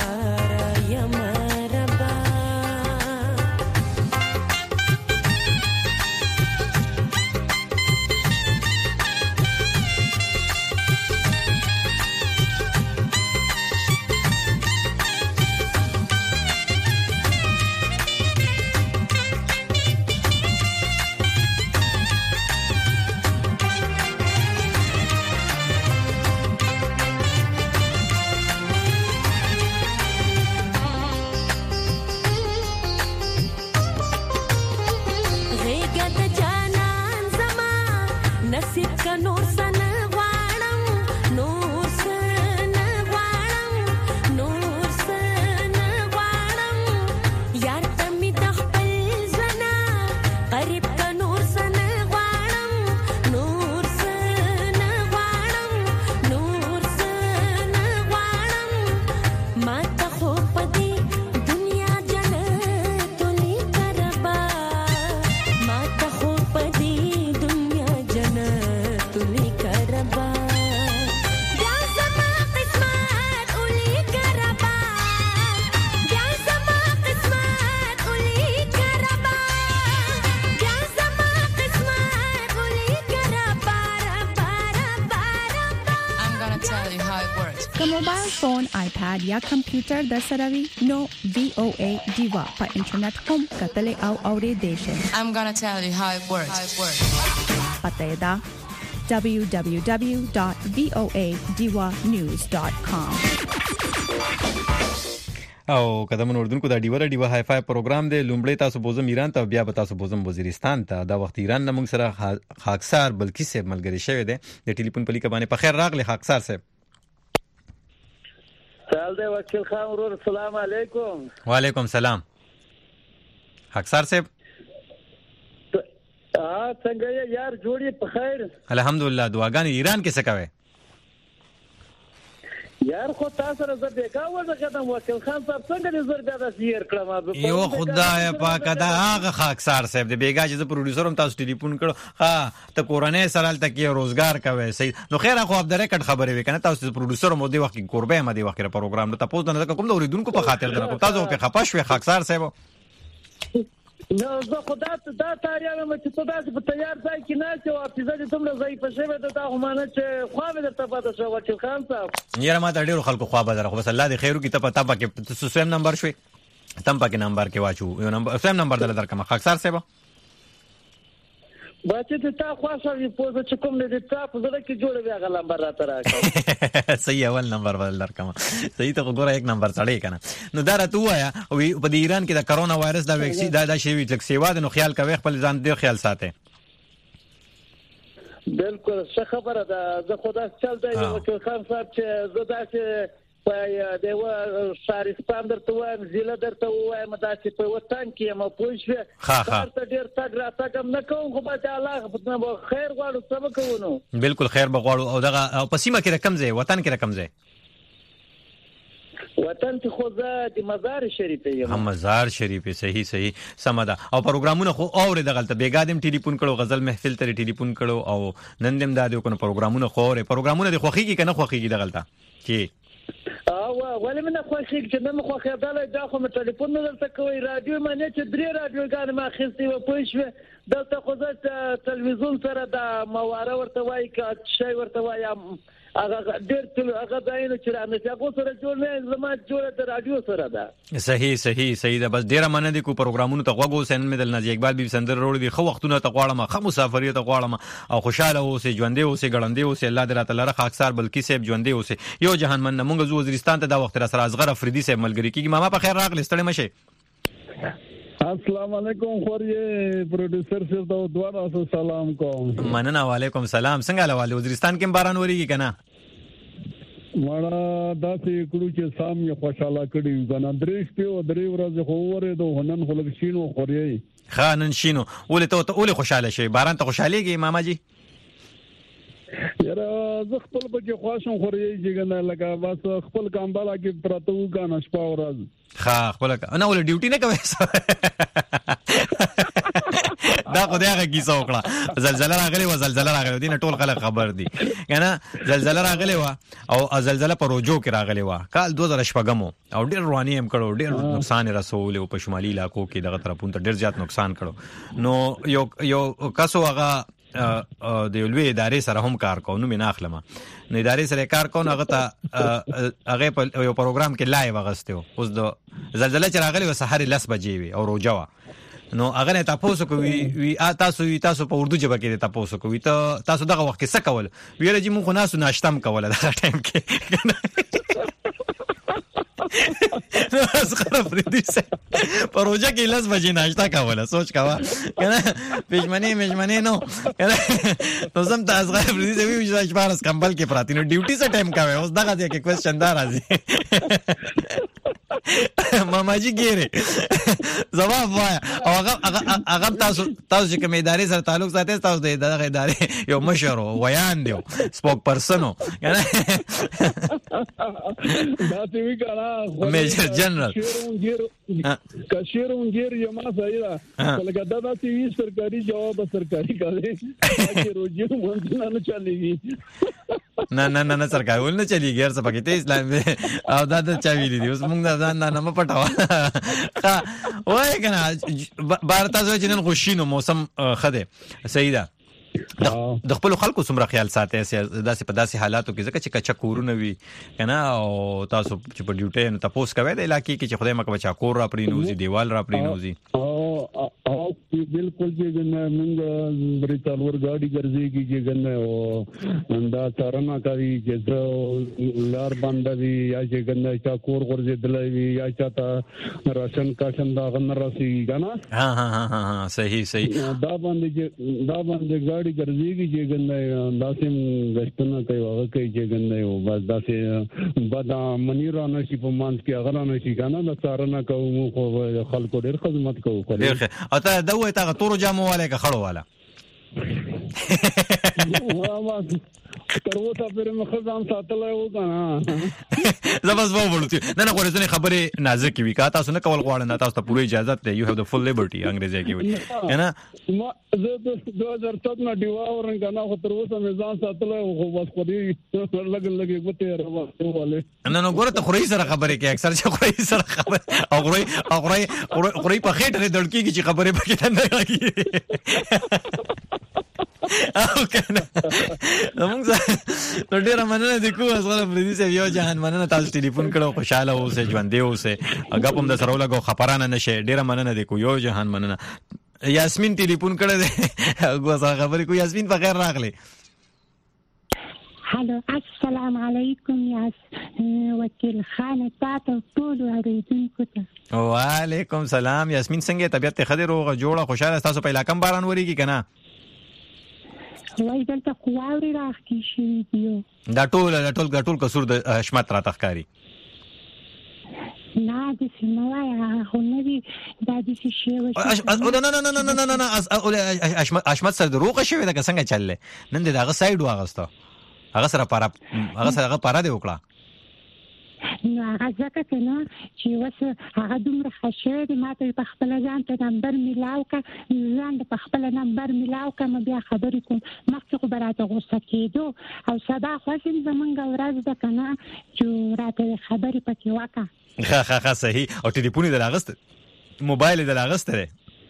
S6: موبایل فون آیپاد یا کمپیوټر د سره وي نو VOA دیوا په انټرنیټ هم کتل او اوریدل شي.
S9: I'm going to tell you how it works.
S6: پته دا www.voadiwanews.com.
S2: او قدمونو اردوونکو دا ډیوا های فای پروګرام دی لومړی تاسو بوزم ایران ته بیا به تاسو بوزم وزیرستان ته دا وخت ایران نه موږ سره خاکسار بلکی صاحب ملګری شوی دی د ټلیفون په لیکه باندې په خیر راغلی خاکسار صاحب.
S5: سلام دی وکیل خان ورور السلام علیکم.
S2: وعلیکم سلام خاکسار صاحب.
S5: څنګه یار جوړی په خیر؟
S2: الحمدلله دعاګانې ایران کې څه کوي؟
S4: یار خو تاسو سره زه بیګا وځه کدم وکیل خان صاحب څنګه دې زر بیا د سیر کړم
S2: یو خدای پاک دا هغه خاکسار صاحب د بیګا چې پروډوسر هم تاسو ټلیفون کړو ها ته کورنۍ سره تل کې روزګار کوي صحیح نو خیر خو عبد الرحمن خبرې وکنه تاسو پروډوسر مو دی وخت قربه ما دی وخت پروګرام نو تاسو نه کوم د اوریدونکو په خاطر درکو تاسو په خپاش وي خاکسار صاحب
S4: نو زه خدا ته دا تاریخ مې چې ته داسې په تیار ځای کې نه چې حافظه دې دومره ضعیف شوې ده دا خو مانه چې خوا مې درته پاته شو وکیل خان صاحب
S2: یاره ما ته ډېرو خلکو خوا به در خو بس الله دې خیر وکړي ته پتا پکې سوسم نمبر شوي تم پکې نمبر کې واچو یو نمبر سیم نمبر دل درکمه خاکسار صاحب
S4: باچې ته تا خوښه پوزه چې کوم دې تا په زړه کې جوړ بیا غل نمبر راته راکړه
S2: صحیح اول نمبر بدل درکمه صحیح ته وګوره یک نمبر سړی کنه نو دا راته وایا او په ایران کې د کرونا وایرس دا ویکسین دا شی وی تک سیوا د نو خیال کوي خپل ځان دې خیال ساتي
S4: بالکل څه خبره ده زه خدا چل دی وکیل خان صاحب چې زه داسې په دیو شارستان درته وایم زیله درته وایم داسې په وطن کې ما پوښښ کارته ډیر تګ را تګم نه کوم خو به الله خیر غواړو څه وکړو
S2: بالکل خیر بغواړو او دغه په سیمه کې رقم ځای وطن کې رقم ځای
S4: وطن ته خو د مزار شریف یم
S2: مزار شریف صحیح سمدا او پروګرامونه خو اور دغلت بیګادم ټلیفون کړو غزل محفل ته ټلیفون کړو او نندم دادو کنه پروګرامونه خو اور پروګرامونه د خوخي کې کنه خوخي کې دغلت کې
S4: ولې من خوښي چې نن خو خیاله دا خو مې ټلیفون نه درته کوي رادیو باندې چې درې رادیوګان ما خستې و پوښښ دلته خو د تلویزیون سره د مواره ورته وایي کا شی ورته وایي هغه ډېر ټول هغه داینه چې رانه چې هغه سره جوړ نه زما جوړ د رادیو سره ده
S2: صحیح ده بس ډیره مننه دي کو پروګرامونو ته غوږ وسین مې دل نازي اقبال بي سندر وروړي دي خو وختونه ته غواړم خو مسافرې ته غواړم او خوشاله اوسې ژوندې اوسې ګړندې اوسې الله دې تعالی خاکسار بلکی صاحب ژوندې اوسې یو جهان من مونږ زو وزیرستان ته دا وخت را سره اصغر افریدي صاحب ملګری کیږي ماما په خیر راغلی ستړي مشه
S8: السلام علیکم خوري پروډوسر صاحب ته دوه سلام کوم
S2: مننه وعلیکم سلام څنګه حواله وزیرستان کې باران وریږي کنه
S8: مړه داسې کړو چې سام یې خوشاله کړی کنه درې شپې او درې ورځې خو وره د هنن خلک شینو خوري
S2: خانن شینو ولې ته ولې خوشاله شي باران ته خوشاليږي ماما جی
S8: یاره زه خپل بچي خواشم خوري چې کنه لکه بس خپل کامبالا کې پراته و کنه شپه ورځ
S2: خپل نه ول ډیوټي نه کوي دا خو دغه کیسه وکړه زلزلہ راغلی دینه ټول خلک خبر دي کنه زلزلہ راغلی و او زلزلہ په روجو کې راغلی و کال 2014 او ډیر رواني هم کړو ډیر نقصان رسول او په شمالي علاقو کې دغه طرفونو ته ډیر زیات نقصان کړو نو یو کاسو هغه د لوی ادارې سره هم کار کوو نو مینه اخلم نو ادارې سره کار کوو هغه ته هغه په یو پروګرام کې لایو غستو اوس د زلزلہ چې راغلی و سحر 10 بجې وي او روجا نو هغه نه تاسو کوي وی تاسو په اردو ژبه کې تاسو کوي ته تاسو دغه وخت کې څه کول ویل چې مونږ ناسو ناشتم کوله دغه ټایم کې اصغر افریدي سے پروژه کې 10 بجې ناشتا کوله سوچ کاوه کنه پېژمنې نو کنه نو زم ته اصغر افریدي سے وی چې بارس کمبل کې پراتی نو ډیوټي څه ټایم کاوه اوس دغه کې کوېسچن دار راځي ماما جی ګيره جواب وای او هغه تاسو چې کوم ادارې سره تعلق ساتي تاسو د ادارې یو مشر ویان دی سپوک پرسن کنه
S8: دا تی وی کنه
S2: میجر جنرال
S8: کشیرون ګیر یما صحیح ده لکه دا تی سرکاري جواب سرکاري کوي چې روزي مونږ نه چلېږي
S2: نه سرکاري ول نه چلیږي هر څه پکې ته اسلام او دا چا ویلي دی اوس موږ دا نه پټاوه وای کنه بارتا زو جنن خوشینو موسم خده صحیح ده د خپل خلکو څومره خیال ساتي داسې په داسې حالاتو کې ځکه چې کچا کورونه وي کنه او تاسو چې په ډیوټي نه تاسو کوي د علاقې کې چې خدای مکه بچا کور را پرینوزي دیوال را پرینوزي
S8: او بالکل چې موږ بریتالور ګاډي ګرځي کې ګنه او دا چارنا کوي چې لار باندې یا چې ګنه چا کور ورځي دلوي یا چاته راشن کاشن دا غن راسي کنه
S2: ها صحیح
S8: دا باندې ګاډي ګرځي کې ګنه داسې غشتنه کوي هغه کوي چې ګنه او بس داسې بدا منیرا نشي په مانس کې هغه نشي کنه دا چارنا کوو خو خلکو ډېر خدمت کوو
S2: او ته دا وای تا تورو جامو والے کا خړو والا
S8: تر اوسه پرې مخه ځان ساتلای و کنه
S2: زبس وو ورته نه غوړې خبره نازک وی کا تاسو نه کول غواړئ نه تاسو ته پوره اجازه ده یو هاف د فل لیبرټي انګریزي کې وي نه
S8: ما زه 2007 نه ډیوا ورن کنه خو تر اوسه مې ځان ساتلای خو بس خو دې لګ وته راوړل
S2: نه ګوره ته خوري سره خبره کې اکثر چې خوري سره خبره او خوري په خېټه دړکی کې چې خبره پکې نه راځي او کنه موږ نو ډیر مننه د کوه سره پردي سه یو جهان مننه تاسو ټلیفون کړو خوشاله اوسه ژوندې اوسه هغه په د سره لګو خبرانه نشه ډیر مننه د کوه یو جهان مننه یاسمین ټلیفون کړه هغه سره خبرې کو یاسمین په خیر راغله
S10: هلو السلام علیکم یاس وکیل خان تاسو ټول اوریدونکو ته
S2: وعلیکم سلام یاسمین څنګه طبيعت خدای روغه جوړه خوشاله تاسو په علاقې باران وریږي کنه
S10: وای دلته قواوري راخی شي دیو
S2: دا ټول کسور د حشمت را تخکاری
S10: نه د سیموایا خو نه دی دا د شی و
S2: نه حشمت سره دروغه شوی دا څنګه چلله نن دغه سایډ واغسته هغه سره پارا دی وکړه
S10: نو هغه ځکه کنه چې وسه هغه دومره خشه دي ماته په خپل ځان ته نمبر ملاو کا ځان په خپل نمبر ملاو کا مې بیا خبرې کوم مخکې خو براته غوسه کېدو او سبا خو زمونږ ورځ ده کنه چې راته خبرې پکې وکړه
S2: ها صحیح او ټلیفون دې راغست موبایل دې راغست دی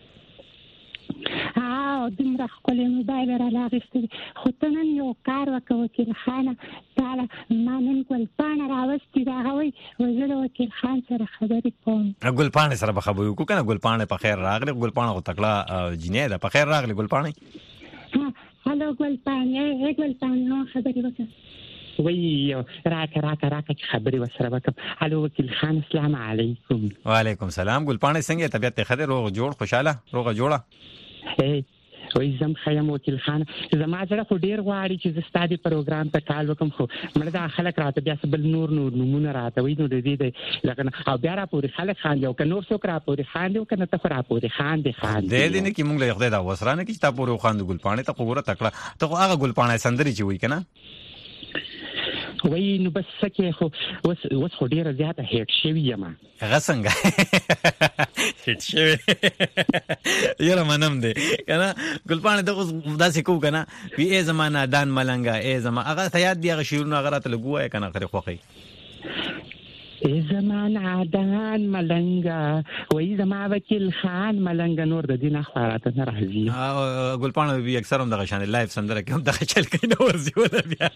S10: دومره خپل موبایل را لاغستې خو ته نن یو کار وکړه وکیل خانه تعالی ما نن ګلپاڼه راوستې دا هوی زه د وکیل خان سره خبرې کوم
S2: ګلپاڼه سره به خبرې وکړو کنه ګلپاڼه په خیر راغلی ګلپاڼه خو تکړه جنې ده په خیر راغلی ګلپاڼه
S10: هلو ګلپاڼه خبرې وکړه
S11: وی راکه خبرې وسره وکم هلو وکیل خان السلام علیکم
S2: وعلیکم سلام ګلپاڼه څنګه طبيعت خدای روغ جوړ خوشاله روغه جوړه
S11: وای زم خیم وکیل خان زما زړه خو ډیر غواړي چې زستادي پروګرام ته کال وکم خو مړه دا خلک راته بیا سبل نور نمونه راته وای نو دې لکه او بیا را پوری خلک خان یو ک نور څوک را پوری خان دی کنه ته را پوری خان دی
S2: دې نه کی مونږ له خدای دا وسرانه کی تا پوری خان د ګلپاڼه ته خبره تکړه ته هغه ګلپاڼه سندري چې وای کنه
S11: وای نو بس سکه خو وس خو ډیره زیاته هیټ شوی یم
S2: هغه څنګه هیټ شوی یره منم دې کنه ګلپاڼه داسې کو کنه وی ای زمانہ دان ملنګا ای زما هغه ته یاد دی هغه شیرونه هغه ته لګوای کنه خره خوخی
S11: ای زمانہ دان ملنګا وای زما وکیل خان ملنګ نور د دین اخبارات نه راځي
S2: ګلپاڼه وی اکثر هم دغه شان لایف سندره کوم دغه چل کینه ورزي ولا بیا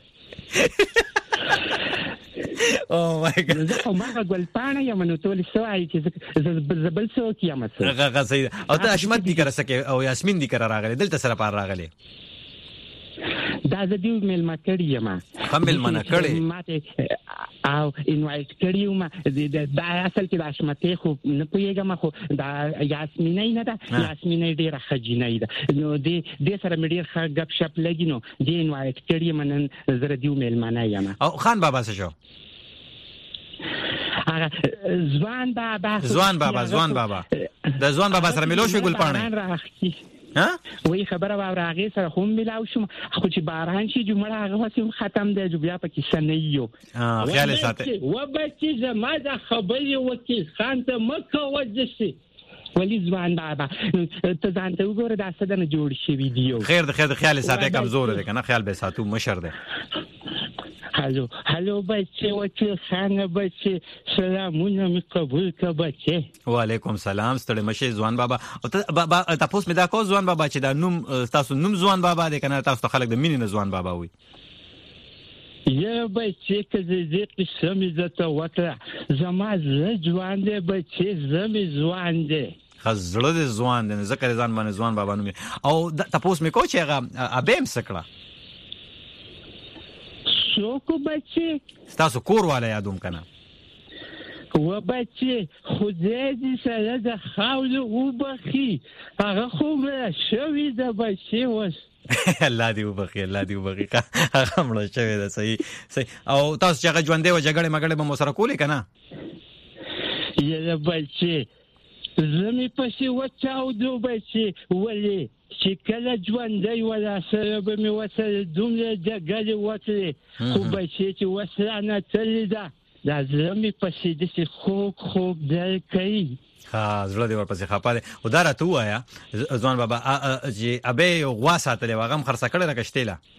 S2: او مای ګاډ
S11: او ما ګلپاڼه یم نو ټول سوای چې زبل سو کیامه
S2: هغه صحیح او ته حشمت دي کړه سکه او یاسمین دي کړه راغله دلته سره پار راغله
S11: دا د دې میل ما کړی یم
S2: خپل منه کړی
S11: ماته او انوایټ کړیو ما دا اصل کې د حشمت خو نه پویګم خو دا یاسمین نه ده یاسمین ډیره خجینې ده نو دې سره مې ډیر ښه غپ شپ لګینو دې انوایټ کړی منن زره دیو میل منه یم
S2: او خان بابا څه شو
S11: ځوان بابا
S2: د ځوان بابا سره ملو شو ګلپاڼه
S11: ها وی خبره واغې سره هم ملاو شم خو چې باران شي جمعه هغه وسیم ختم دی جو بیا پکې سنېیو
S2: خیال ساته
S8: و بچي زما د خبرې وکیل خان ته مکه وځي
S11: ولی ځوان بابا ته ځان ته وګوره دا څه نه جوړ شي ویډیو
S2: خیر د خیال ساته کمزور دی کنه خیال به ساتو مشر دی
S11: هلو بچه وکیل خان بچه سلامونه می قبول که بچه
S2: وعلیکم سلام ستړي مشه ځوان بابا او تاسو مې دا کو ځوان بابا چې دا نوم تاسو نوم ځوان بابا دی کنه تاسو خلک د مینې نه ځوان بابا وي
S8: یا بچه که زی قسم زته وکړه زما ځوان دی بچه زمي ځوان دی
S2: خزړه د ځوان دی ذکر ځان باندې ځوان بابا نوم او تاسو مې کو چې هغه ابم سکړه
S8: شوکو بچه
S2: ستاسو کور والا یادوم کنه
S8: و بچه خدای سره د خاولو وبخي هغه خو شوی د بچه وس
S2: الله دې وبخي هغه مړ شوی د صحیح او تاسو چې هغه ژوندې و جګړه مګړه به مو سره کولې کنه
S8: یا بچه
S11: زمي پسې وچاو دوبه چې ولې چې کله ژوندی ولا سره به مې وسره دومره جګړې وکړې خو بچې چې وسرانه تللې ده دا زمي پسې داسې خوږ ځای کوي.
S2: زړه دې ورپسې خپه دی. او دا راته ووایه ځوان بابا چې ابې یو غوا ساتلی و هغه هم خرڅه کړې لکه شتې له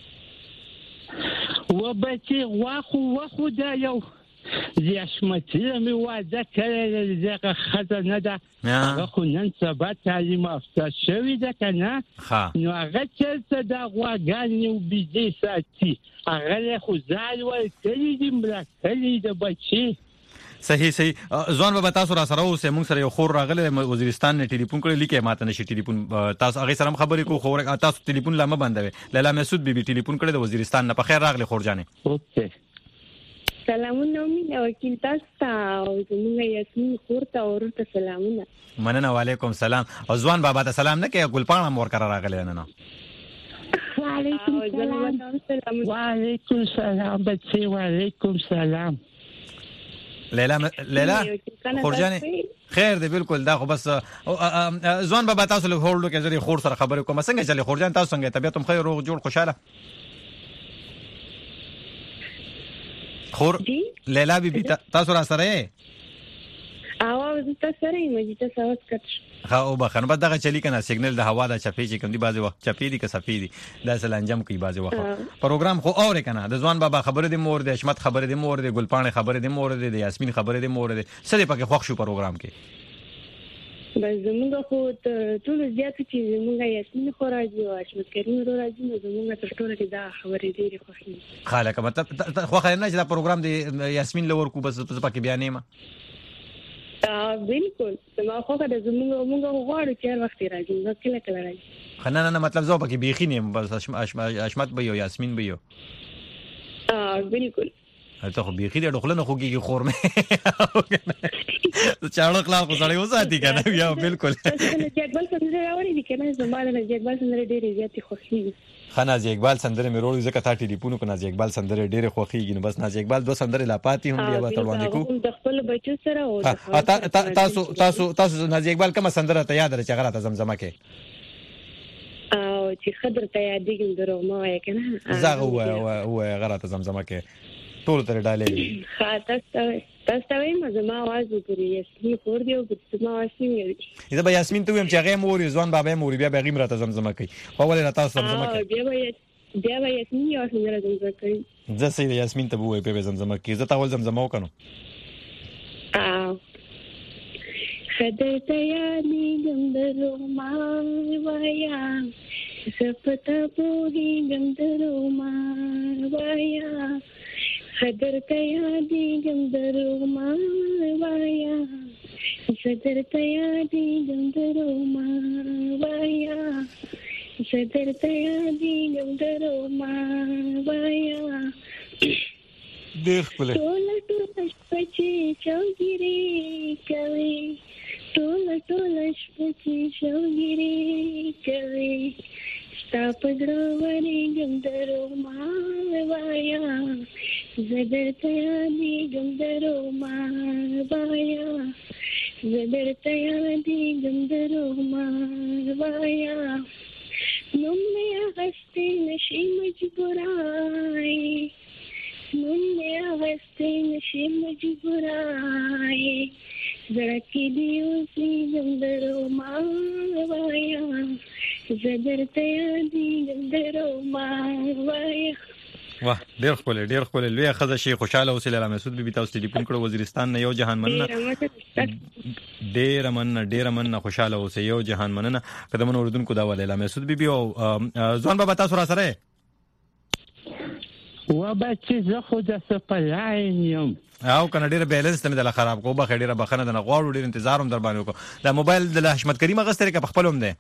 S11: و بچې غوا خو دا یو زیاشمتي مې واده کړی دغه ښځه نه ده هغه خو نن سبا تعلیم یافته شوې ده که نه نو هغه چېرته دا غواګانې او بیزې ساتي هغه خو ځای ورکړي دي مړه کړي ده بچې.
S2: صحیح ځوان بابا تاسو را سره اوسئ موږ سره یو خور راغلی وزیرستان نه ټلیفون کړی لیکه ماته نشي ټلیفون تاسو هغې سره هم خبرې کوو خو تاسو ټلیفون لا مه بندوئ. لیلا مسعود بیبي ټلیفون کړی د وزیرستان نه. په خیر راغلی خور جانې.
S11: اوکې
S12: سلامونه مینه وکیل تاسو ته او زموږ یاسمین خور ته او ورته سلامونه.
S2: مننه وعلیکم سلام. او ځوان بابا ته سلام نه کوې ګلپاڼه هم ورکره راغلی نه
S11: وعلیکم سلام بچې وعلیکم سلام.
S2: لیلا خورجانې خیر دی بالکل دا خو بس ځوان بابا تاسو له هولډو کې زری خور سره خبرې کوم څنګه چلې خورجان تاسو څنګه طبيعت هم خیر روغ جوړ خوشاله خور لیلا بیبي تاسو را سره یې
S12: اواز تاسو سره یې مې تاسو اوس کټ
S2: او بخنه بعد دغه چلی کنه سیګنل د هوا د چپی چې کوم دی بازي وخت چپی دي که صفی دي دا سل انجام کوي بازي وخت پروګرام خو اورې کنه د ځوان بابا خبره دي مور د حشمت خبره دي مور د ګلپانه خبره دي مور د یاسمین خبره دي مور د سړي پکې خوښ شو پروګرام کې
S12: بس زموږ خو ټول زیات چې زموږ یاسمین خو راځي او حشمت کریم راځي نو زموږ تر ټولو کې دا خبره ډیره خوښي
S2: خاله مطلب خو خیر نه چې دا پروګرام دی یاسمین لور کو بس پکې بیانې ما
S12: بالکل ما خو دا زموږ غواړو چې هر وخت راځي نو کله راځي
S2: نه مطلب زه پکې بیخي نه بس حشمت به یو یاسمین به یو
S12: بالکل
S2: ته خو بیخي د ډخله نه خوږي خور مې چاړو خلاص خو سړی وساتي کنه بیا بالکل
S12: جګبل سندره راوړي دي کنه زموږ د جګبل سندره ډېرې زیاتې خوښي
S2: ناز اقبال سندره مې وروړي ځکه تا ټلیفون کو ناز اقبال سندره ډېرې خوښيږي نو بس ناز اقبال دوه سندره لا پاتې هم بیا به تړوانې کو
S12: د خپل بچو سره او
S2: تاسو ناز اقبال کومه سندره ته یاد راځي هغه ته زمزمه کې
S12: او چې خضر ته یادېږم درو ما وای کنه
S2: زغه و هغه ته زمزمه کې ټول تر ډالې
S12: تاسو وایم زما आवाज وګورئ یاسمین خور دی او زما आवाज نیږي
S2: اذا به یاسمین ته ویم چې هغه موري ځوان بابا موري بیا به غیم راته زمزمه کوي خو ولې راته زمزمه کوي
S12: بیا به یاسمین یو څنګه زمزمه کوي
S2: زه سې یاسمین ته وای په زمزمه کوي زه تاول زمزمه وکړم
S12: خدای ته یادې ګندرو ما وایا سپتا پوهی ګندرو ما وایا خدر تیادی گندرو ماوایا صدر تیادی گندرو ماوایا صدر تیادی گندرو ماوایا
S2: دیخ پله
S12: ټوله شپچی چوګری کوي ټوله شپچی چوګری کوي ستا پګړو وری گندرو ماوایا زدر تیادی گندرو ماوایا زدر تیادی گندرو ماوایا نم نے اغسطی نشی مجبورائی نم نے اغسطی نشی مجبورائی زڑکی دیوسی گندرو ماوایا زدر تیادی گندرو ماوایا
S2: واه ډیر خپل لوی خزه شي خوشاله اوسې لیلا مسعود بیبي تاسو ټلیفون کړو وزیرستان نه یو جهان مننه ډیر مننه خوشاله اوسې یو جهان مننه قدمونو اوردونکو دا لیلا مسعود بیبي او ځوان بابا تاسو را سره
S11: و بچې زه خو د سپلاین یم
S2: او کنه ډیر بیلنس ته مې د خراب کو بخې ډیره بخنه د غواړو ډیر انتظار هم در باندې وکړو دا موبایل د حشمت کریم غستره کې خپل هم ده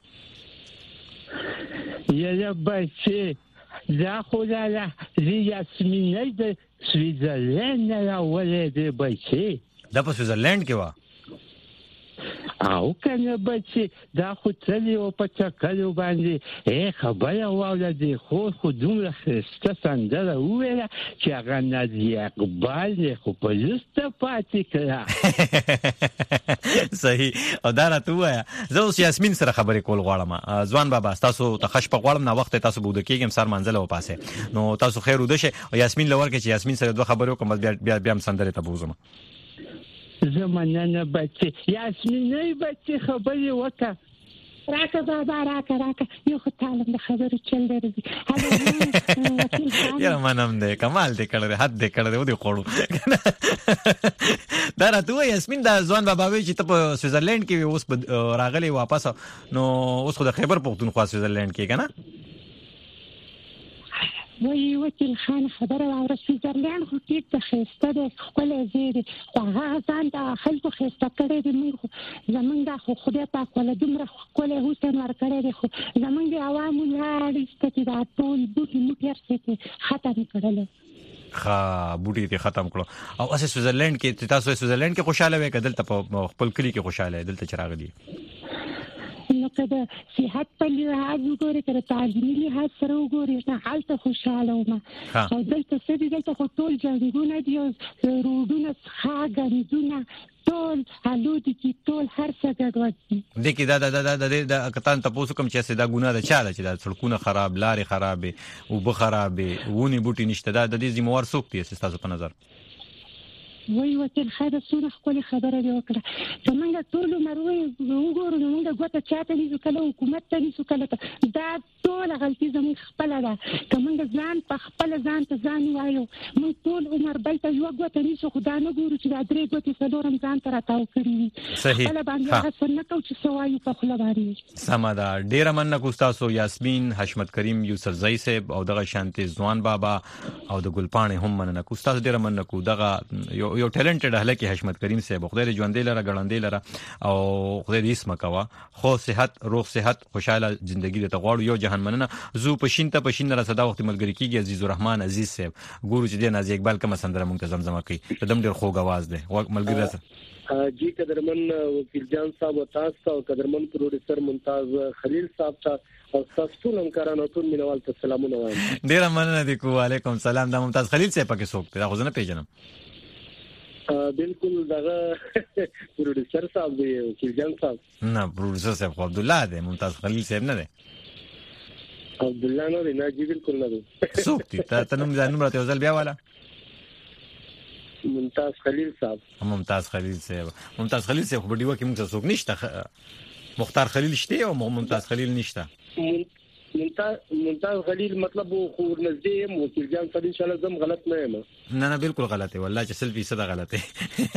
S11: یا بچې دا خو دا یاسمینه د سویټزرلند نه راولې دی بچې
S2: دا په سویټزرلند کې و
S11: او کنه بچي دا خو تللی او په چکلو باندې خبره واوله دي خو دومره ښایسته سندره وویله چې هغه نازي اقبال دی خو په لسته پاتې کړه.
S2: صحیح. او دا راته ووایه زه اوس یاسمین سره خبرې کول غواړم. ځوان بابا تاسو ته ښه شپه غواړم. ناوخته تاسو به وده کېږم سهار منزله وپاسې نو تاسو خیر وده شئ او یاسمین له ورکړئ چې یاسمین سره دوه خبرې وکړم بیا هم سندرې ته به وځم.
S11: زه مننه بچي. یاسمینې بچي خبرې وکړه.
S10: راکه بابا راکه یو خو تعلم د خبرو چل درځي.
S2: یاره منم دی کمال دی کړی حد دی کړی و دی خوړو. دا راته وایه یاسمین دا ځوان بابا وایي چې ته په سویزرلینډ کې اوس راغلی واپس نو اوس خو د خیبر پښتونخوا سویزرلینډ کې که نه؟
S10: وایي وکیل خان خبره واوره سویزرلینډ خو ټیټ د ښایسته دی ښکلی ځای دی خو هغه ځان د خلکو ښایسته کړی دی. موږ خو زمونږ دا خو خدای پاک وله دومره ښکلی حسن ورکړی دی خو زمونږ د عوامو لاړ ایسته چې دا ټول بوټي موټي هر څه یې ختم کړلی.
S2: بوټي دې ختم کړو. او اسې سویزرلینډ کې تاسو سویزرلینډ کې خوشاله وئ که دلته په خپل کلي کې خوشاله یې دلته چې راغلي؟
S10: نو که د صحت په لحاظ وګورې که د تعلیمي لحاظ سره وګورې نه هلته خوشحاله وم. او دلته څه دي دلته خو ټول جنګونه دي او روډونه څښا ګندونه ټول الودي چې ټول هر څه ګډوډ دي.
S2: دې کې دا کتان تاسو کوم چې دا ګناه ده چا ده چې دا سړکونه خراب لارې خرابې اوبه خرابې ونې بوټي نشته دا د دې ذمہوار څوک دی ستاسو په نظر؟
S10: وای وکیل خاله څونه ښکلې خبره دې وکړه. زمونږ ټول عمر وګورو نو موږ ګوته چاته نیسو کله حکومت ته نیسو کله دا ټوله غلطي زموږ خپله ده. که موږ ځان په خپله ځان ته ځان ووایو موږ ټول عمر بل ته یوه ګوته نیسو خو دا نه ګورو چې دا درې ګوتې څلورم ځان ته راتاو کړي وي. خپله باندې هغه څه نه کوو چې څه وایو په خوله باندې.
S2: سمه ده. ډېره مننه کوو ستاسو یاسمین حشمت کریم یوسفزۍ صاحب او دغه شانتې ځوان بابا او د ګلپاڼې هم مننه کوو ستاسو ډېره مننه کوو. دغه یو ټیلنټډ هلک حشمت کریم صاحب خدای دې ژوندې لره ګړندې لره او خدای دې اسمه کوه خو صحت روغ صحت خوشاله ژوندګي دې ته غواړو. یو جهان مننه. زو پښین ته پښین را صدا وخت ملګری کیږي عزیز الرحمن عزیز صاحب ګورو چې دې نازي اقبال کوم سندره مونږ ته زمزمه کوي دم ډېر خوږ आवाज دی ملګری سره.
S7: جی قدرمن وکیل جان صاحب او تاسو او قدرمن پروډوسر ممتاز خلیل صاحب ته او تاسو ټول همکارانو ټول مینوال ته سلامونه وایم.
S2: ډېر مننه دې کو. وعلیکم السلام. دا ممتاز خلیل صاحب پکې څوک دی دا خو نه پیژنم.
S7: بالکل دغه پروډوسر صاحب دی وکیل جان صاحب.
S2: نه پروډوسر صاحب خو عبد الله دی ممتاز خلیل صاحب نه دی.
S7: عبد الله نه دی نه جی بالکل نه دی.
S2: څوک دی ته نوم راته وزل بیا والا؟
S7: ممتاز خلیل صاحب.
S2: ممتاز خلیل صاحب خو په ډیوه کې موږ څوک نشته. مختار خلیل شته او ممتاز خلیل نشته.
S7: ممتاز خلیل مطلب خو نږدې وکیل جان صاحب ان شاء الله زم غلط نه یم.
S2: نه بالکل غلط دی والله چې 100% غلط دی.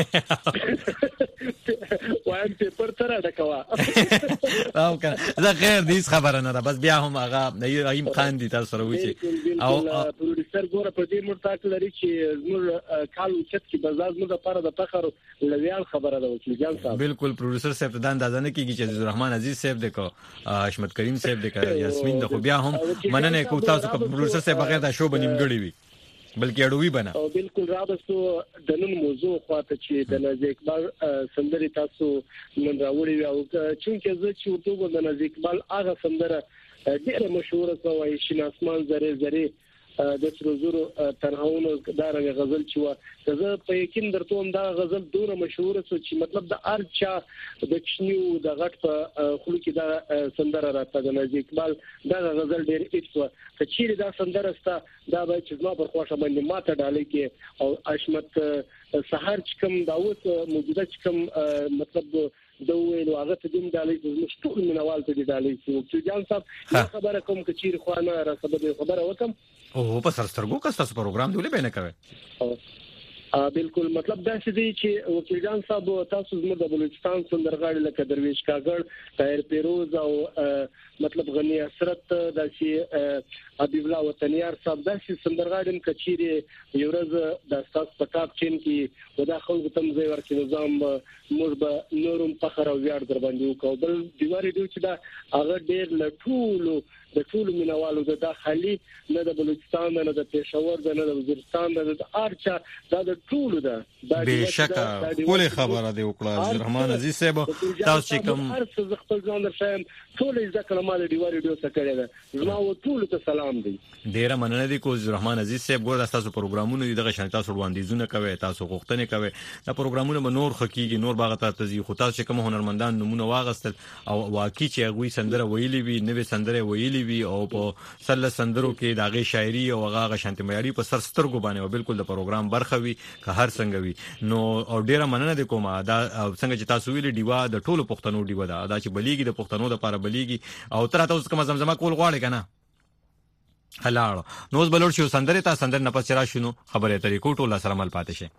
S7: وایم پیپر تر ډکوا
S2: او که زه خیر دې خبره نه ده بس بیا هم هغه ایم خان دي تاسو سره وچی
S7: او پروډوسر ګوره په دې مرتاک لري چې زموږ کال چت کې بازار موږ لپاره د فخر لویال خبره ده وکیل جان صاحب.
S2: بالکل پروډوسر صاحب ته اندازه نه کیږي چې عزیز الرحمن عزیز صاحب د کو حشمت کریم صاحب د یاسمین د خو بیا هم مننه کو تاسو کو پروډوسر صاحب بغیر دا شو بنیمګړی وي بلکې اړوي بنا.
S7: او بالکل راوستو د نن موضوع خواته چې د نازي اقبال سندري تاسو نن راوړی او چې زه چې ورته د نازي اقبال هغه سندره ډیره مشهوره شوی شین اسمان زره زره د سرزورو ترهاونو دا رنګ غزل چې و زه په یقین درته هم دا غزل دوره مشهوره شو چې مطلب د ارچا د چنیو د غټ په خلو کې دا سندره راته د نازي اقبال دا غزل ډیر ایښو کچېری دا سندره ستا دا به چې ما په خوښه باندې ماته ډالې کې او حشمت سحر چې کوم داوت موجوده چې کوم مطلب دوی نو هغه ته دیم ډالې چې مشتول منوال ته ډالې چې جان صاحب خبره کوم کچېری خوانه را خبره وکم
S2: او په سرسترګو کا تاسو پروګرام دی ولې به نه کوي.
S7: بالکل مطلب دا چې وکیل جان صاحب تاسو زموږ د بلوچستان سندرغاړي لکه درویش کاګړ طاهر پیروز او مطلب غنی حسرت داسې حبیب الله وطنیار صاحب داسې سندرغاړي کچېری یو ورځ د تاسو په ټاپ چین کې ودا خلکو تم ځای ورکړي نظام موږ به نورم فخر او ویاړ در باندې وکړو. بل دیواري دی چې دا هغه ډېر لټولو
S4: د ټول مینوالو د داخلي نه د بلوچستان نه د پېښور نه د وزیرستان نه د ارچا د ټول د
S2: بشکه کولې خبره دی وکړه عبدالرحمن عزیز صاحب تاسو چې کوم
S4: هر څه خپل ځان درشم ټول ځکه ما د ډیوار ډیو څخه کړی دا زما و ټول ته سلام دی
S2: ډیره مننه دي کو عبدالرحمن عزیز صاحب ګور تاسو پروګرامونه دغه شان تاسو وړاندیزونه کوي تاسو غوښتنې کوي دا پروګرامونه به نور خکېږي نور باغ ته تزي خو تاسو کوم هنرمندان نمونه واغستل او واقعي چې هغه سندره ویلي وي نوې سندره ویلي وي او په سله سندرو کې داغه شاعري او هغه شانتي معیاري په سرسترګو باندې او بالکل د پروګرام برخه وي که هر څنګه وي نو او ډیره مننه دي کومه دا څنګه چې تاسو ویلي دیوا د ټولو پښتنو دیوا دا چې بلیږي د پښتنو د لپاره بلیږي او تر تاسو کوم زمزمه کول غواړي کنه هلاړ نوز بلور شو سندره تا سندر نه پس را شنو خبره طریقو ټول سره مل پاتې شي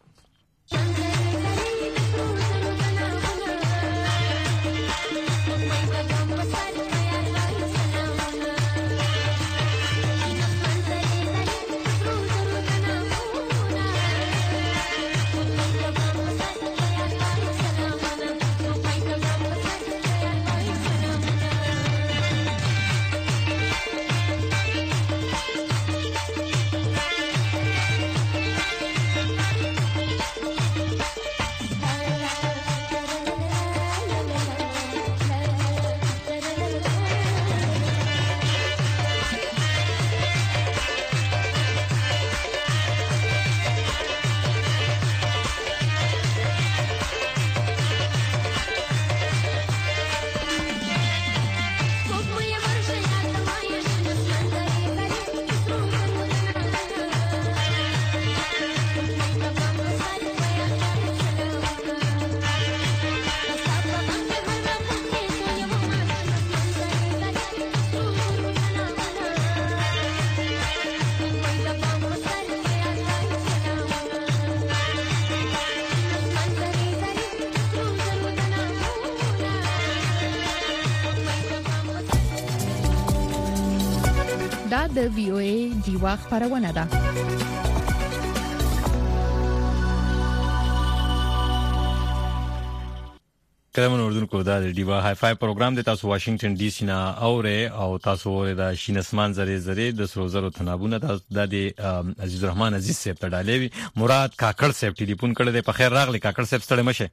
S6: د VOA دیوا خبرونه ده
S2: کلمون اردن کو دا دیوا های فای پروګرام د تاسو واشنگټن ډي سي نه اوره او تاسو د شینسمان زری د سروزرو تنابونه د عزیز الرحمن عزیز صاحب ته ډالېوي مراد کاکړ صاحب ټلیفون کړی دی په خیر راغلی کاکړ صاحب ستړي مشه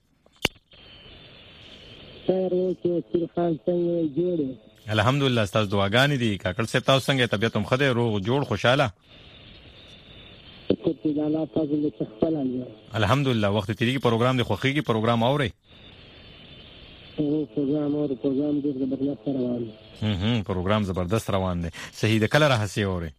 S13: خیر اوسه خان څنګه جوړ
S2: الحمدلله تاسو دعاګانې دي کاکړ صاحب تاسو څنګه طبيعت هم خده روغ جوړ خوشاله الحمدلله وخت تیریږي پروګرام د خوخيږي پروګرام اوري
S13: پروګرام ډېر زبردست روان
S2: دی پروګرام زبردست روان دی صحیح د کله راهسي اوري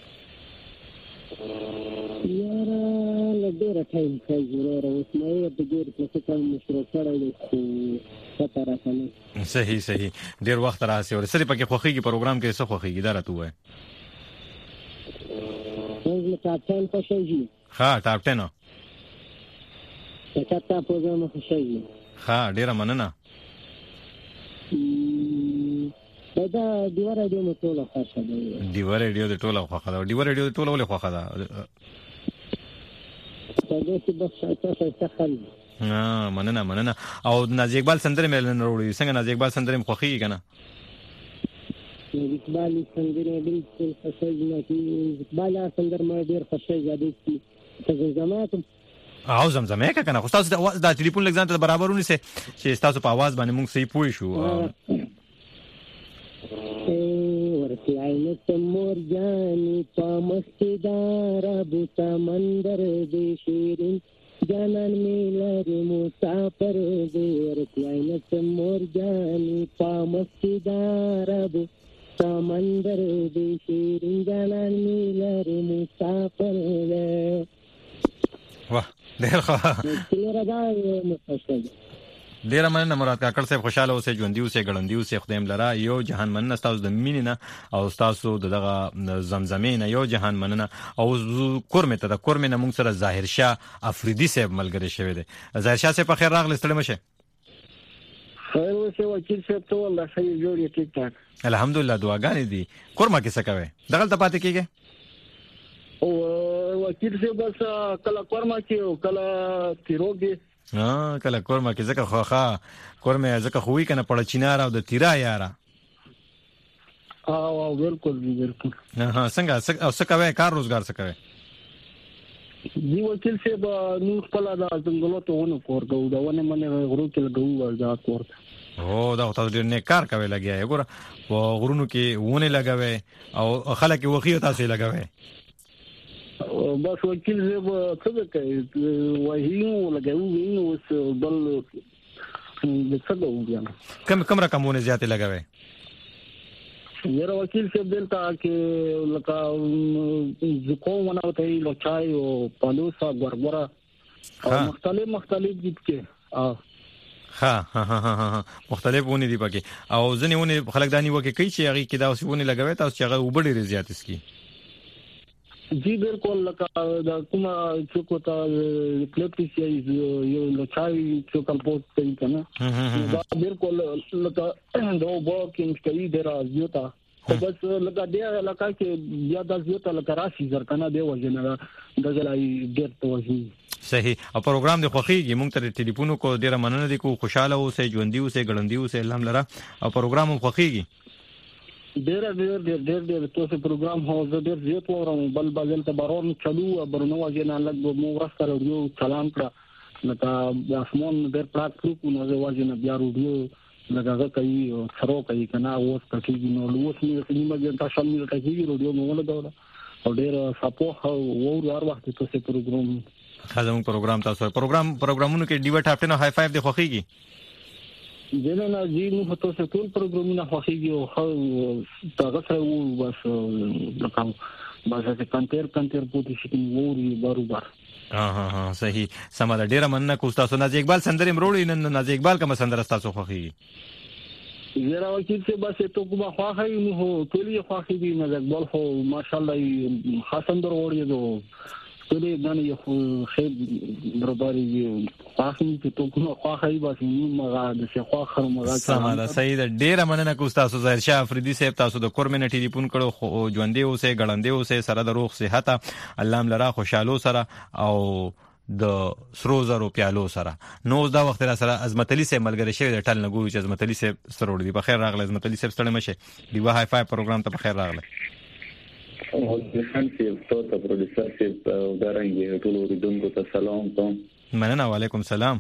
S13: یاره لږه ټایم کوي ورو اوس مې د ډېر څه کوم مشروع کړی پته راځي
S2: صحیح ډېر وخت راځي او سړي پکې خوخيږي پروګرام کې څه خوخيږي دا راته وای
S13: زه ټاپ 10 خوشيږي
S2: ها ټاپ 10
S13: څه پروګرام خوشيږي
S2: ها ډېر مننه
S13: دا دیوار ریډیو مو ټوله خوښه ده
S2: دیوار ریډیو د ټوله خوښه ده دیوار ریډیو د ټوله ولې خوښه ده
S13: دا چې بس تاسو ته
S2: مننه او نازي اقبال سندره مې نن وروړي څنګه نازي اقبال سندره مې خوښيږي کنه
S13: اقبال سندره بالکل خوښيږي اقبال سندره مې ډېر خوښيږي د زمات
S2: او زمزمه کا کنه خو تاسو دا ټلیفون لګ ځان ته برابرونه سي چې تاسو په आवाज باندې موږ صحیح پوي شو
S13: ورته عینت مور جاني پامستدار ابو سمندر دې شیرین جانان میلر مسافر دې ورته عینت مور جاني پامستدار ابو سمندر دې شیرین جانان میلر مسافر دې
S2: واه ډیر مننه مراد کاکړ صاحب خوشاله اوسې ژوندۍ اوسې ګړندۍ اوسې خدایم لرا یو جهان مننه تاسو د مینې نه او تاسو دغه زمزمې نه یو جهان مننه او کورمه ته د کورمه نه موږ سره ظاهر شاه افریدي صاحب ملګری شوی دی ظاهر شاه صاحب په خیر راغلی ستړي مشه
S4: خیر اوسې وکیل صاحب ته والله خیر جوړ ټیک ټاک
S2: الحمدلله دعاګانې دي کورمه کې څه کوي دغه ته پاتې کیږي
S4: او وکیل صاحب بس کله کورما کې او کله تیروګي
S2: کله کورما کې ځکه خوخه کورمه ځکه خوې کنه پړ چینار او د تیرا یارا
S4: او بالکل
S2: څنګه څه کوي کار روزګار څه کوي
S4: دی وکیل صاحب نو خپل د څنګهلو ته ونه کور کوو دا ونه منه غرو کې لګو ورځه کور
S2: دا تاسو ډېر نه کار کوي لګیا یې ګوره په غرونو کې ونه لګوي او خلک وخی تاسو لګوي
S4: بس وکیل صاحب څه کوي وایو لګو وینو وس بل څه کوي
S2: کم رقمونه زیات لګوي
S4: یره وکیل صاحب دلته کې لکه زکو وناوته لچای او پالوسا ګورګورا مختلف دي کې
S2: ها مختلف ونی دي پکې او ځنې ونی خلک دانی وکي کوي چې هغه کې دا ونی لګوي تاسو چې هغه وبډې زیات اسکی
S4: جی بالکل لکه دا کومه چې کوته کلیپټس یو لچای چې کمپوز کوي کنه دا بالکل لکه دا وورکینګ کوي درازیوتا خو بس لکه دی لکه کې بیا د زیوتا لکه راشي ځرکنه دی وژنه د ځلای ډېر توجي
S2: صحیح او پروګرام د خوخيږي مونږ ته ټلیفون کو ډیره مننه دي کو خوشاله اوسه ژوندۍ اوسه ګړندۍ اوسه الحمد لله او پروګرام هم خوخيږي
S4: ډېر تاسو پروګرام هو ډېر زیات ورم بل بازل ته بارون چلو برنو واجنه لګ مو ورسره یو چلان کړه لکه اسمون ډېر پلاک کو نو واجنه بیا روډیو لګا کوي سرو کوي کنه اوس کوي نو لوس نه سینما جنتا شامل کوي روډیو مو لګاوله او ډېر سپو هو ور وخت تاسو پروګرام تاسو پروګرامونو کې ډیو ټاپ 10 های 5 د خوخيږي جنه نه جی نو تاسو ټول پروګرامونه خوښيږي او هغه سره وو بس لکه بازه کانټر پوتې شي ووري باربار
S2: ها صحیح سمه ډیره مننه کو تاسو ناز اقبال سندره مروړي نن ناز اقبال کوم سندره تاسو خوښيږي
S4: زرا وکیل سے بس تو کومه خوښي نو ټولي خوښي دي ناز اقبال خو ماشاءالله خاصندر وړي دو ټولې باندې خو خیر برابرې خوښي ته تو کومه خوښي بس مغا د څه خوښه مغا
S2: سمه سید ډیره مننه کو تاسو ظاهر شاه افریدي صاحب تاسو د کورمنټ ټلیفون کړو خو ژوندې اوسه ګړندې اوسه سره د روغ صحت الله ملرا خوشاله سره او د سرو زرو پیالو سره نو دا وخت را سره عظمت علي صاحب ملګری شوی د ټل نګورو چې عظمت علي صاحب سره وړي په خیر راغله عظمت علي صاحب ستړي مشه دی وای فای پروګرام ته په خیر راغله
S5: او د خانسي ته پروډوسر صاحب دارنګي ټول اوریدونکو ته سلام کوم
S2: مننه وعلیکم سلام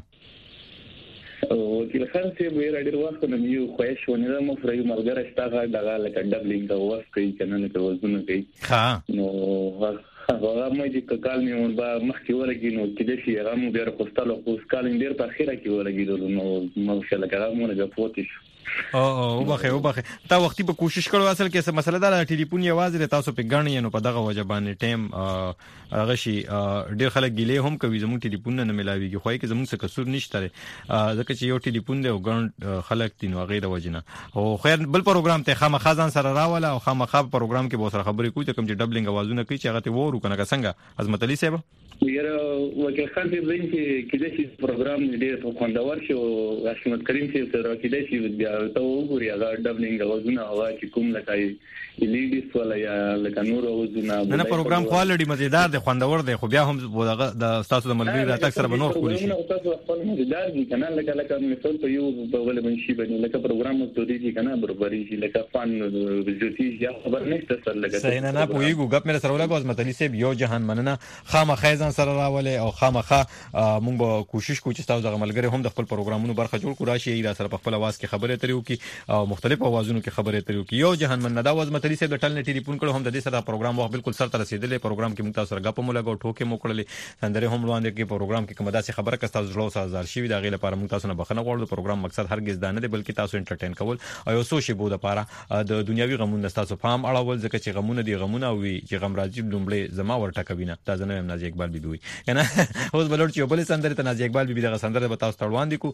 S5: او د خانسي به ډېر وخت نه یو خوښ ونه مو فرې ملګری شته دغه لکه ډبلینګ او وخت کوي کنه نه کوزونه کوي
S2: ها
S5: نو هغه مې د کال نیول با مخکې ورګي نو چې د شي هغه مو ډېر خوستاله خو سکال ډېر په خیره کې ورګي نو ماشاءالله هغه مو نه پوتې
S2: او وبخه تا وختي په کوشش کړو اصل کې څه مسله ده ټلیفون یوازې تاسو په غاڼې نو په دغه وجه باندې ټیم هغه شي ډېر خلک ګیلې هم کوي زموږ ټلیفون نه ملاويږي خو کې زموږ څه قصور نشته ځکه چې یو ټلیفون دی او غاڼ خلک دین او غیر وجنه او خیر بل پروګرام ته خامخا ځان سره راوله او خامخا پروګرام کې به سره خبرې کوي ته کوم چې ډبلینګ اوازونه کوي چې هغه ته وورو کنه څنګه عظمت علي صاحب
S5: یاره وکیل خان دې کې د شي پروګرام ډېر خوندور شو عصمت کریم چې سره کې د شي بیا ته وګوري هغه ډبلینګ اوازونه هغه چې کوم لکای لیډیس ولا یا لکه نور اوازونه
S2: نه پروګرام کوالټي مزیدار دی خوندور دی خو بیا هم د تاسو د ملګری راتګ سره بنور کولی شي
S5: تاسو خپل مزیدار دي کنه لکه مثال په یو بل منشي باندې لکه پروګرام ستوري دي کنه برابرۍ شي لکه فن وجوتي یا خبر نشته سره لکه
S2: صحیح نه پویګو غپ مې سره ولګو عظمت علي صاحب یو جهان مننه خامخا ځان سره راولې او خامخا مونږ به کوشش کوو چې تاسو د ملګری هم د خپل پروګرامونو برخه جوړ کړئ راشي دا سره په خپل आवाज کې خبرې تریو کی او مختلف اوازونو کې خبرې تریو کی یو جهان مننه دا عظمت علي صاحب د ټل نه ټلیفون کړو هم د دې سره پروګرام وخت بالکل سره رسیدلې پروګرام کې موږ تاسو سره غپ مو لګو ټوکې مو کړلې سندره هم وړاندې کې پروګرام کې کومه داسې خبره کستا زړه سازار شي دا غیله لپاره موږ تاسو نه بخنه غواړو پروګرام مقصد هرگز دا نه دی بلکې تاسو انټرټین کول او یو څه شی بو د لپاره د دنیوي غمونو تاسو فهم اړول ځکه چې غمونه دي غمونه وي چې غم راځي لومړی زما ورټه کوینه دا زنه هم نازي اقبال بيبي کنه اوس بلور چې بل سندره ته نازي اقبال بيبي دغه سندره به تاسو تړوان دي کو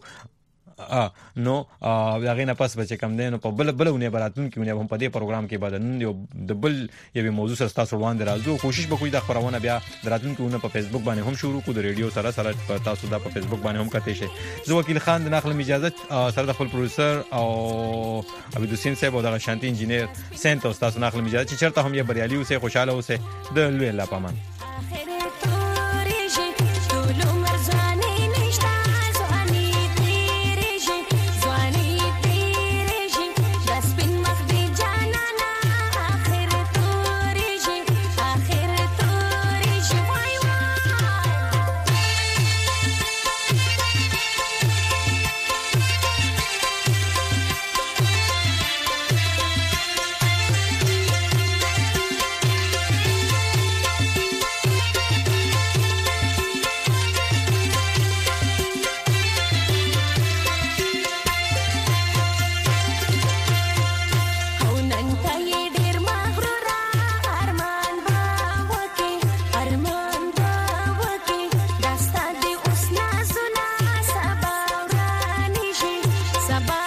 S2: نو هغه نه پس بچ کم دین په بلونه براتون کې هم په دې پروګرام کې بعد نن یو د بل یو موضوع سره تاسو وړاندې راځو کوشش وکړو د خبرونه بیا دراتون کې په فیسبوک باندې هم شروع کو د ریډیو سره تاسو دا په فیسبوک باندې هم کته شي زه وکیل خان د نقل اجازه سره د خپل پروډوسر او عبد الحسین صاحب او د شانتي انجینیر سنټوس تاسو نقل اجازه چې چرته هم یې بریالي اوسه خوشاله اوسه د لوی الله پامان
S9: سبا